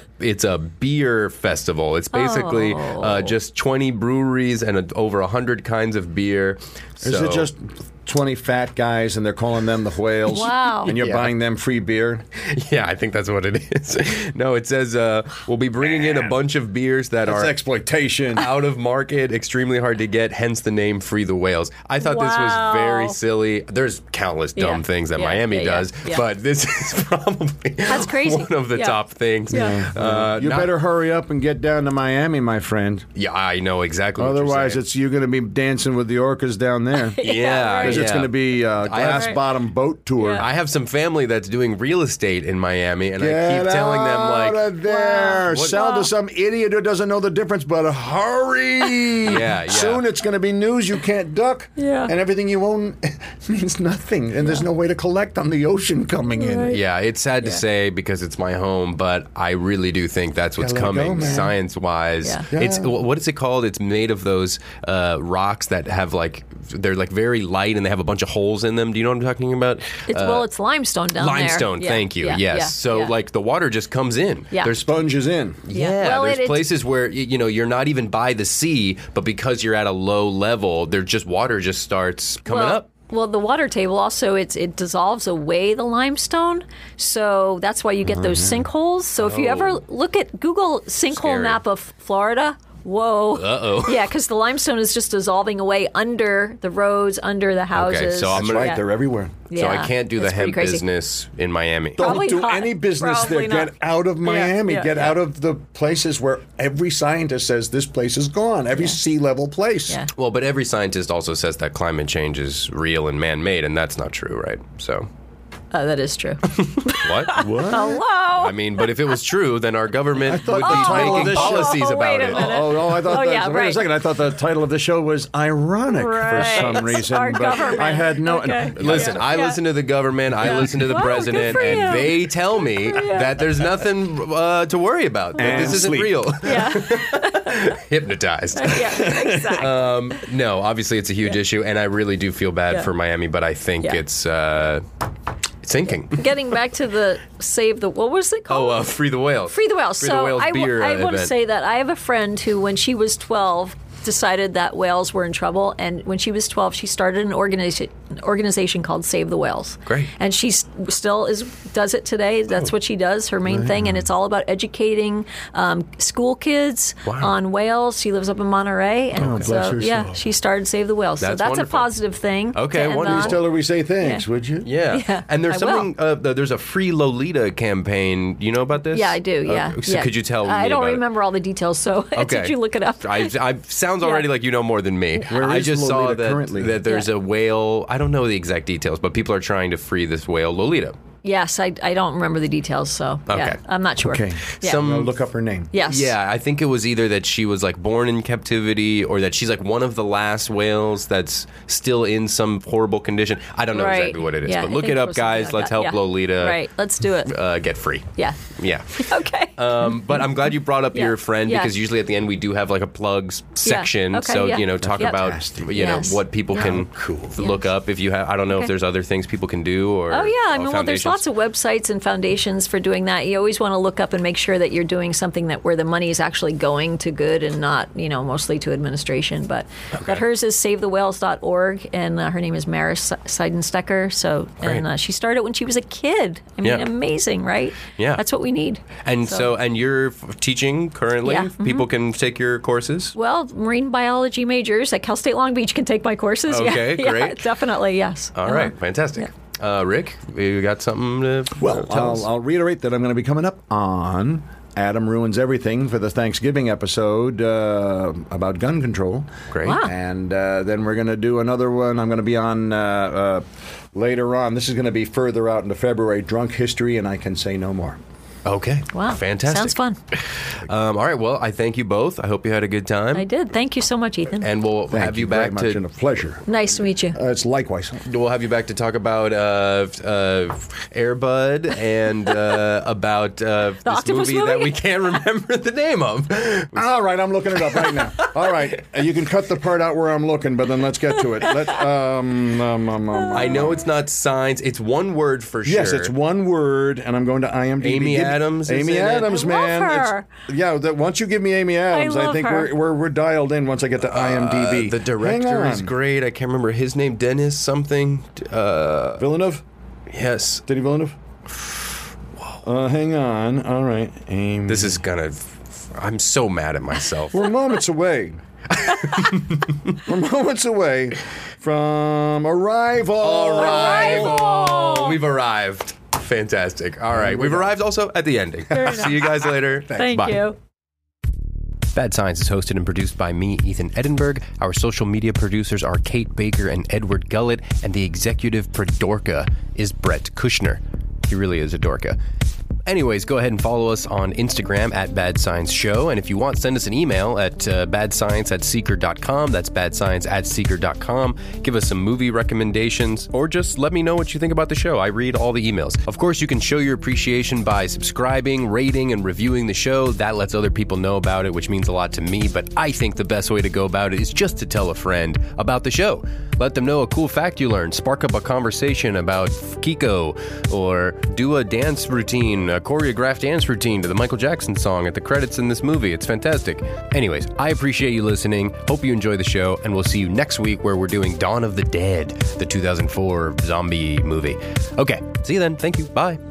[SPEAKER 1] beer festival. It's basically just 20 breweries and over 100 kinds of beer.
[SPEAKER 5] Is
[SPEAKER 1] So-
[SPEAKER 5] it just 20 fat guys and they're calling them the whales?
[SPEAKER 4] Wow.
[SPEAKER 5] And you're
[SPEAKER 1] Yeah.
[SPEAKER 5] buying them free beer?
[SPEAKER 1] Yeah, I think that's what it is. No, it says we'll be bringing in a bunch of beers that
[SPEAKER 5] That's
[SPEAKER 1] are
[SPEAKER 5] exploitation.
[SPEAKER 1] out of market, extremely hard to get, hence the name Free the Whales. I thought this was very
[SPEAKER 4] Wow.
[SPEAKER 1] silly. There's countless dumb
[SPEAKER 4] Yeah.
[SPEAKER 1] things that
[SPEAKER 4] Yeah,
[SPEAKER 1] Miami
[SPEAKER 4] yeah,
[SPEAKER 1] does,
[SPEAKER 4] yeah.
[SPEAKER 1] but this is probably
[SPEAKER 4] That's crazy.
[SPEAKER 1] one of the
[SPEAKER 4] Yeah.
[SPEAKER 1] top things.
[SPEAKER 4] Yeah.
[SPEAKER 5] You
[SPEAKER 1] not-
[SPEAKER 5] better hurry up and get down to Miami, my friend.
[SPEAKER 1] Yeah, I know exactly what
[SPEAKER 5] Otherwise,
[SPEAKER 1] you're
[SPEAKER 5] you're going to be dancing with the orcas down there.
[SPEAKER 1] saying. Yeah,
[SPEAKER 4] right.
[SPEAKER 5] Because it's
[SPEAKER 1] yeah.
[SPEAKER 5] going to be a glass bottom boat tour.
[SPEAKER 4] Yeah.
[SPEAKER 1] I have some family that's doing real estate in Miami, and I
[SPEAKER 5] Get
[SPEAKER 1] keep telling them,
[SPEAKER 5] out
[SPEAKER 1] like,
[SPEAKER 5] of there.
[SPEAKER 1] What-
[SPEAKER 5] Sell to some idiot who doesn't know the difference, but hurry.
[SPEAKER 1] Yeah.
[SPEAKER 5] Soon it's going to be news you can't duck.
[SPEAKER 4] Yeah.
[SPEAKER 5] And everything you own means nothing. And there's no way to collect on the ocean coming in.
[SPEAKER 1] yeah, it's sad to say because it's my home, but I really do think that's what's
[SPEAKER 5] Gotta let it go,
[SPEAKER 1] coming
[SPEAKER 5] man.
[SPEAKER 1] science-wise.
[SPEAKER 4] Yeah.
[SPEAKER 1] It's what is it called? It's made of those rocks that have they're very light and they have a bunch of holes in them. Do you know what I'm talking about?
[SPEAKER 4] It's limestone down there.
[SPEAKER 1] Limestone.
[SPEAKER 4] Yeah.
[SPEAKER 1] Thank you.
[SPEAKER 4] Yeah.
[SPEAKER 1] Yes.
[SPEAKER 4] Yeah.
[SPEAKER 1] So
[SPEAKER 4] Yeah.
[SPEAKER 1] the water just comes in.
[SPEAKER 4] Yeah.
[SPEAKER 1] There's
[SPEAKER 5] Sponges in.
[SPEAKER 1] Yeah,
[SPEAKER 4] Well,
[SPEAKER 1] there's
[SPEAKER 4] it's-
[SPEAKER 1] places where you're not even by the sea, but because you're at a low level, water just starts coming up.
[SPEAKER 4] Well, the water table also it dissolves away the limestone, so that's why you get those sinkholes. So if you ever look at Google sinkhole
[SPEAKER 1] Scary.
[SPEAKER 4] map of Florida, whoa,
[SPEAKER 1] Uh-oh.
[SPEAKER 4] yeah, because the limestone is just dissolving away under the roads, under the houses.
[SPEAKER 1] so I'm
[SPEAKER 5] That's
[SPEAKER 1] gonna-
[SPEAKER 5] right.
[SPEAKER 4] Yeah.
[SPEAKER 5] They're everywhere.
[SPEAKER 1] So I
[SPEAKER 4] Yeah,
[SPEAKER 1] can't do the
[SPEAKER 4] it's pretty
[SPEAKER 1] hemp
[SPEAKER 4] crazy.
[SPEAKER 1] business in Miami.
[SPEAKER 5] Don't
[SPEAKER 4] Probably
[SPEAKER 5] do
[SPEAKER 4] not.
[SPEAKER 5] any business
[SPEAKER 4] Probably
[SPEAKER 5] there.
[SPEAKER 4] not.
[SPEAKER 5] Get out of Miami.
[SPEAKER 4] yeah,
[SPEAKER 5] Get
[SPEAKER 4] yeah.
[SPEAKER 5] out of the places where every scientist says this place is gone. Every sea level place.
[SPEAKER 4] Yeah.
[SPEAKER 1] Well, but every scientist also says that climate change is real and man-made, and that's not true, right? So,
[SPEAKER 4] That is true.
[SPEAKER 1] what?
[SPEAKER 4] Hello.
[SPEAKER 1] I mean, but if it was true, then our government would
[SPEAKER 5] the
[SPEAKER 1] be
[SPEAKER 5] title of
[SPEAKER 1] making
[SPEAKER 5] this show-
[SPEAKER 1] policies
[SPEAKER 4] Oh,
[SPEAKER 1] about
[SPEAKER 4] wait a
[SPEAKER 1] it.
[SPEAKER 4] minute.
[SPEAKER 5] I thought.
[SPEAKER 4] Oh, yeah,
[SPEAKER 5] wait a
[SPEAKER 4] right.
[SPEAKER 5] second. I thought the title of the show was ironic
[SPEAKER 4] Right.
[SPEAKER 5] for some reason.
[SPEAKER 4] Our
[SPEAKER 5] but
[SPEAKER 4] government.
[SPEAKER 5] I had no.
[SPEAKER 4] Okay.
[SPEAKER 1] Listen,
[SPEAKER 4] Yeah.
[SPEAKER 1] I
[SPEAKER 4] Yeah.
[SPEAKER 1] listen to the government, I listen to the
[SPEAKER 4] Wow, good
[SPEAKER 1] president,
[SPEAKER 4] for you.
[SPEAKER 1] and they tell me that there's nothing to worry about. That
[SPEAKER 5] And
[SPEAKER 1] this isn't
[SPEAKER 5] sleep.
[SPEAKER 1] real.
[SPEAKER 4] Yeah.
[SPEAKER 1] Hypnotized.
[SPEAKER 4] Yeah. Exactly.
[SPEAKER 1] No, obviously it's a huge issue, and I really do feel bad
[SPEAKER 4] Yeah.
[SPEAKER 1] for Miami, but I think
[SPEAKER 4] Yeah.
[SPEAKER 1] it's sinking.
[SPEAKER 4] Getting back to the what was it called?
[SPEAKER 1] Free the Whales.
[SPEAKER 4] Free the Whales.
[SPEAKER 1] Free
[SPEAKER 4] So
[SPEAKER 1] the Whales
[SPEAKER 4] I
[SPEAKER 1] beer
[SPEAKER 4] want to
[SPEAKER 1] event.
[SPEAKER 4] say that I have a friend who, when she was 12, decided that whales were in trouble, and when she was 12, she started an organization called Save the Whales.
[SPEAKER 1] Great.
[SPEAKER 4] And she still does it today. That's what she does, her main thing. And it's all about educating school kids on whales. She lives up in Monterey. And
[SPEAKER 5] bless her soul.
[SPEAKER 4] she started Save the Whales.
[SPEAKER 1] That's
[SPEAKER 4] so that's
[SPEAKER 1] wonderful.
[SPEAKER 4] a positive thing.
[SPEAKER 1] Okay,
[SPEAKER 4] to end
[SPEAKER 1] wonderful.
[SPEAKER 4] on.
[SPEAKER 5] Please tell her we say thanks, would you?
[SPEAKER 1] Yeah. And there's
[SPEAKER 4] I will.
[SPEAKER 1] something, there's a Free Lolita campaign. You know about this?
[SPEAKER 4] Yeah, I do. Yeah.
[SPEAKER 1] So
[SPEAKER 4] yeah.
[SPEAKER 1] could you tell me
[SPEAKER 4] I don't
[SPEAKER 1] about it?
[SPEAKER 4] remember all the details, so did you look it up?
[SPEAKER 1] I sounds already like you know more than me.
[SPEAKER 5] Where
[SPEAKER 1] I
[SPEAKER 5] is
[SPEAKER 1] just saw
[SPEAKER 5] Lolita
[SPEAKER 1] that,
[SPEAKER 5] currently?
[SPEAKER 1] that there's a whale. I don't know the exact details, but people are trying to free this whale, Lolita.
[SPEAKER 4] Yes, I don't remember the details, so
[SPEAKER 1] Okay.
[SPEAKER 4] I'm not sure.
[SPEAKER 5] Okay.
[SPEAKER 4] Yeah.
[SPEAKER 5] I'm gonna look up her name.
[SPEAKER 4] Yes.
[SPEAKER 1] Yeah, I think it was either that she was like born in captivity or that she's like one of the last whales that's still in some horrible condition. I don't know
[SPEAKER 4] Right.
[SPEAKER 1] exactly what it is,
[SPEAKER 4] Yeah,
[SPEAKER 1] but
[SPEAKER 4] I
[SPEAKER 1] look
[SPEAKER 4] think
[SPEAKER 1] it
[SPEAKER 4] it
[SPEAKER 1] up,
[SPEAKER 4] was something
[SPEAKER 1] guys.
[SPEAKER 4] like
[SPEAKER 1] Let's
[SPEAKER 4] that.
[SPEAKER 1] help
[SPEAKER 4] Yeah.
[SPEAKER 1] Lolita
[SPEAKER 4] Right. Let's do it.
[SPEAKER 1] get free.
[SPEAKER 4] Yeah.
[SPEAKER 1] Yeah.
[SPEAKER 4] Okay.
[SPEAKER 1] But I'm glad you brought up
[SPEAKER 4] Yeah.
[SPEAKER 1] your friend
[SPEAKER 4] Yeah.
[SPEAKER 1] because usually at the end we do have like a plugs section.
[SPEAKER 4] Okay,
[SPEAKER 1] so,
[SPEAKER 4] yeah.
[SPEAKER 1] talk
[SPEAKER 4] Yep.
[SPEAKER 1] about,
[SPEAKER 5] Fantastic.
[SPEAKER 4] Yes.
[SPEAKER 1] what people can look up if you have, I don't know if there's other things people can do or.
[SPEAKER 4] Oh, yeah. I mean, well, there's
[SPEAKER 1] foundations.
[SPEAKER 4] lots of websites and foundations for doing that. You always want to look up and make sure that you're doing something where the money is actually going to good and not, mostly to administration. But hers is savethewhales.org, and her name is Maris Seidenstecker. So, and she started when she was a kid. I mean, amazing, right?
[SPEAKER 1] Yeah.
[SPEAKER 4] That's what we need.
[SPEAKER 1] And and you're teaching currently?
[SPEAKER 4] Yeah.
[SPEAKER 1] People can take your courses?
[SPEAKER 4] Well, marine biology majors at Cal State Long Beach can take my courses.
[SPEAKER 1] Okay,
[SPEAKER 4] yeah,
[SPEAKER 1] great.
[SPEAKER 4] Yeah, definitely, yes.
[SPEAKER 1] All right, fantastic. Rick, you got something to tell us?
[SPEAKER 5] I'll reiterate that I'm going to be coming up on Adam Ruins Everything for the Thanksgiving episode about gun control.
[SPEAKER 1] Great.
[SPEAKER 4] Wow.
[SPEAKER 5] And then we're going to do another one. I'm going to be on later on. This is going to be further out into February, Drunk History, and I Can Say No More.
[SPEAKER 1] Okay.
[SPEAKER 4] Wow.
[SPEAKER 1] Fantastic.
[SPEAKER 4] Sounds fun.
[SPEAKER 1] All right. Well, I thank you both. I hope you had a good time.
[SPEAKER 4] I did. Thank you so much, Ethan.
[SPEAKER 1] And we'll
[SPEAKER 5] Thank
[SPEAKER 1] have you
[SPEAKER 5] very
[SPEAKER 1] back
[SPEAKER 5] much, and a pleasure.
[SPEAKER 4] Nice to meet you.
[SPEAKER 5] It's likewise.
[SPEAKER 1] We'll have you back to talk about Air Bud and about this
[SPEAKER 4] octopus
[SPEAKER 1] movie that
[SPEAKER 4] movie?
[SPEAKER 1] we can't remember the name of.
[SPEAKER 5] All right, I'm looking it up right now. All right, you can cut the part out where I'm looking, but then let's get to it.
[SPEAKER 1] I know it's not signs. It's one word for sure.
[SPEAKER 5] Yes, it's one word, and I'm going to IMDb.
[SPEAKER 1] Amy Adams is
[SPEAKER 5] Amy
[SPEAKER 1] in it.
[SPEAKER 5] Adams,
[SPEAKER 4] I love
[SPEAKER 5] man.
[SPEAKER 4] her.
[SPEAKER 5] Once you give me Amy Adams, I
[SPEAKER 4] love
[SPEAKER 5] think
[SPEAKER 4] her.
[SPEAKER 5] we're dialed in. Once I get to IMDb,
[SPEAKER 1] The director
[SPEAKER 5] Hang
[SPEAKER 1] is
[SPEAKER 5] on.
[SPEAKER 1] great. I can't remember his name. Dennis something.
[SPEAKER 5] Villeneuve.
[SPEAKER 1] Yes.
[SPEAKER 5] Did he Villeneuve? Hang on. All right, Amy.
[SPEAKER 1] This is gonna. I'm so mad at myself.
[SPEAKER 5] We're moments away. We're moments away from Arrival.
[SPEAKER 1] Arrival. We've arrived. Fantastic. All right. We've arrived also at the ending. See you guys later.
[SPEAKER 4] Thank
[SPEAKER 1] Bye.
[SPEAKER 4] you.
[SPEAKER 1] Bad Science is hosted and produced by me, Ethan Edinburgh. Our social media producers are Kate Baker and Edward Gullett, and the executive Prodorka is Brett Kushner. He really is a Dorka. Anyways, go ahead and follow us on Instagram at Bad Science Show. And if you want, send us an email at badscience@seeker.com. That's badscience@seeker.com. Give us some movie recommendations or just let me know what you think about the show. I read all the emails. Of course, you can show your appreciation by subscribing, rating, and reviewing the show. That lets other people know about it, which means a lot to me. But I think the best way to go about it is just to tell a friend about the show. Let them know a cool fact you learned, spark up a conversation about Kiko, or do a dance routine, a choreographed dance routine to the Michael Jackson song at the credits in this movie. It's fantastic. Anyways, I appreciate you listening. Hope you enjoy the show, and we'll see you next week where we're doing Dawn of the Dead, the 2004 zombie movie. Okay, see you then. Thank you. Bye.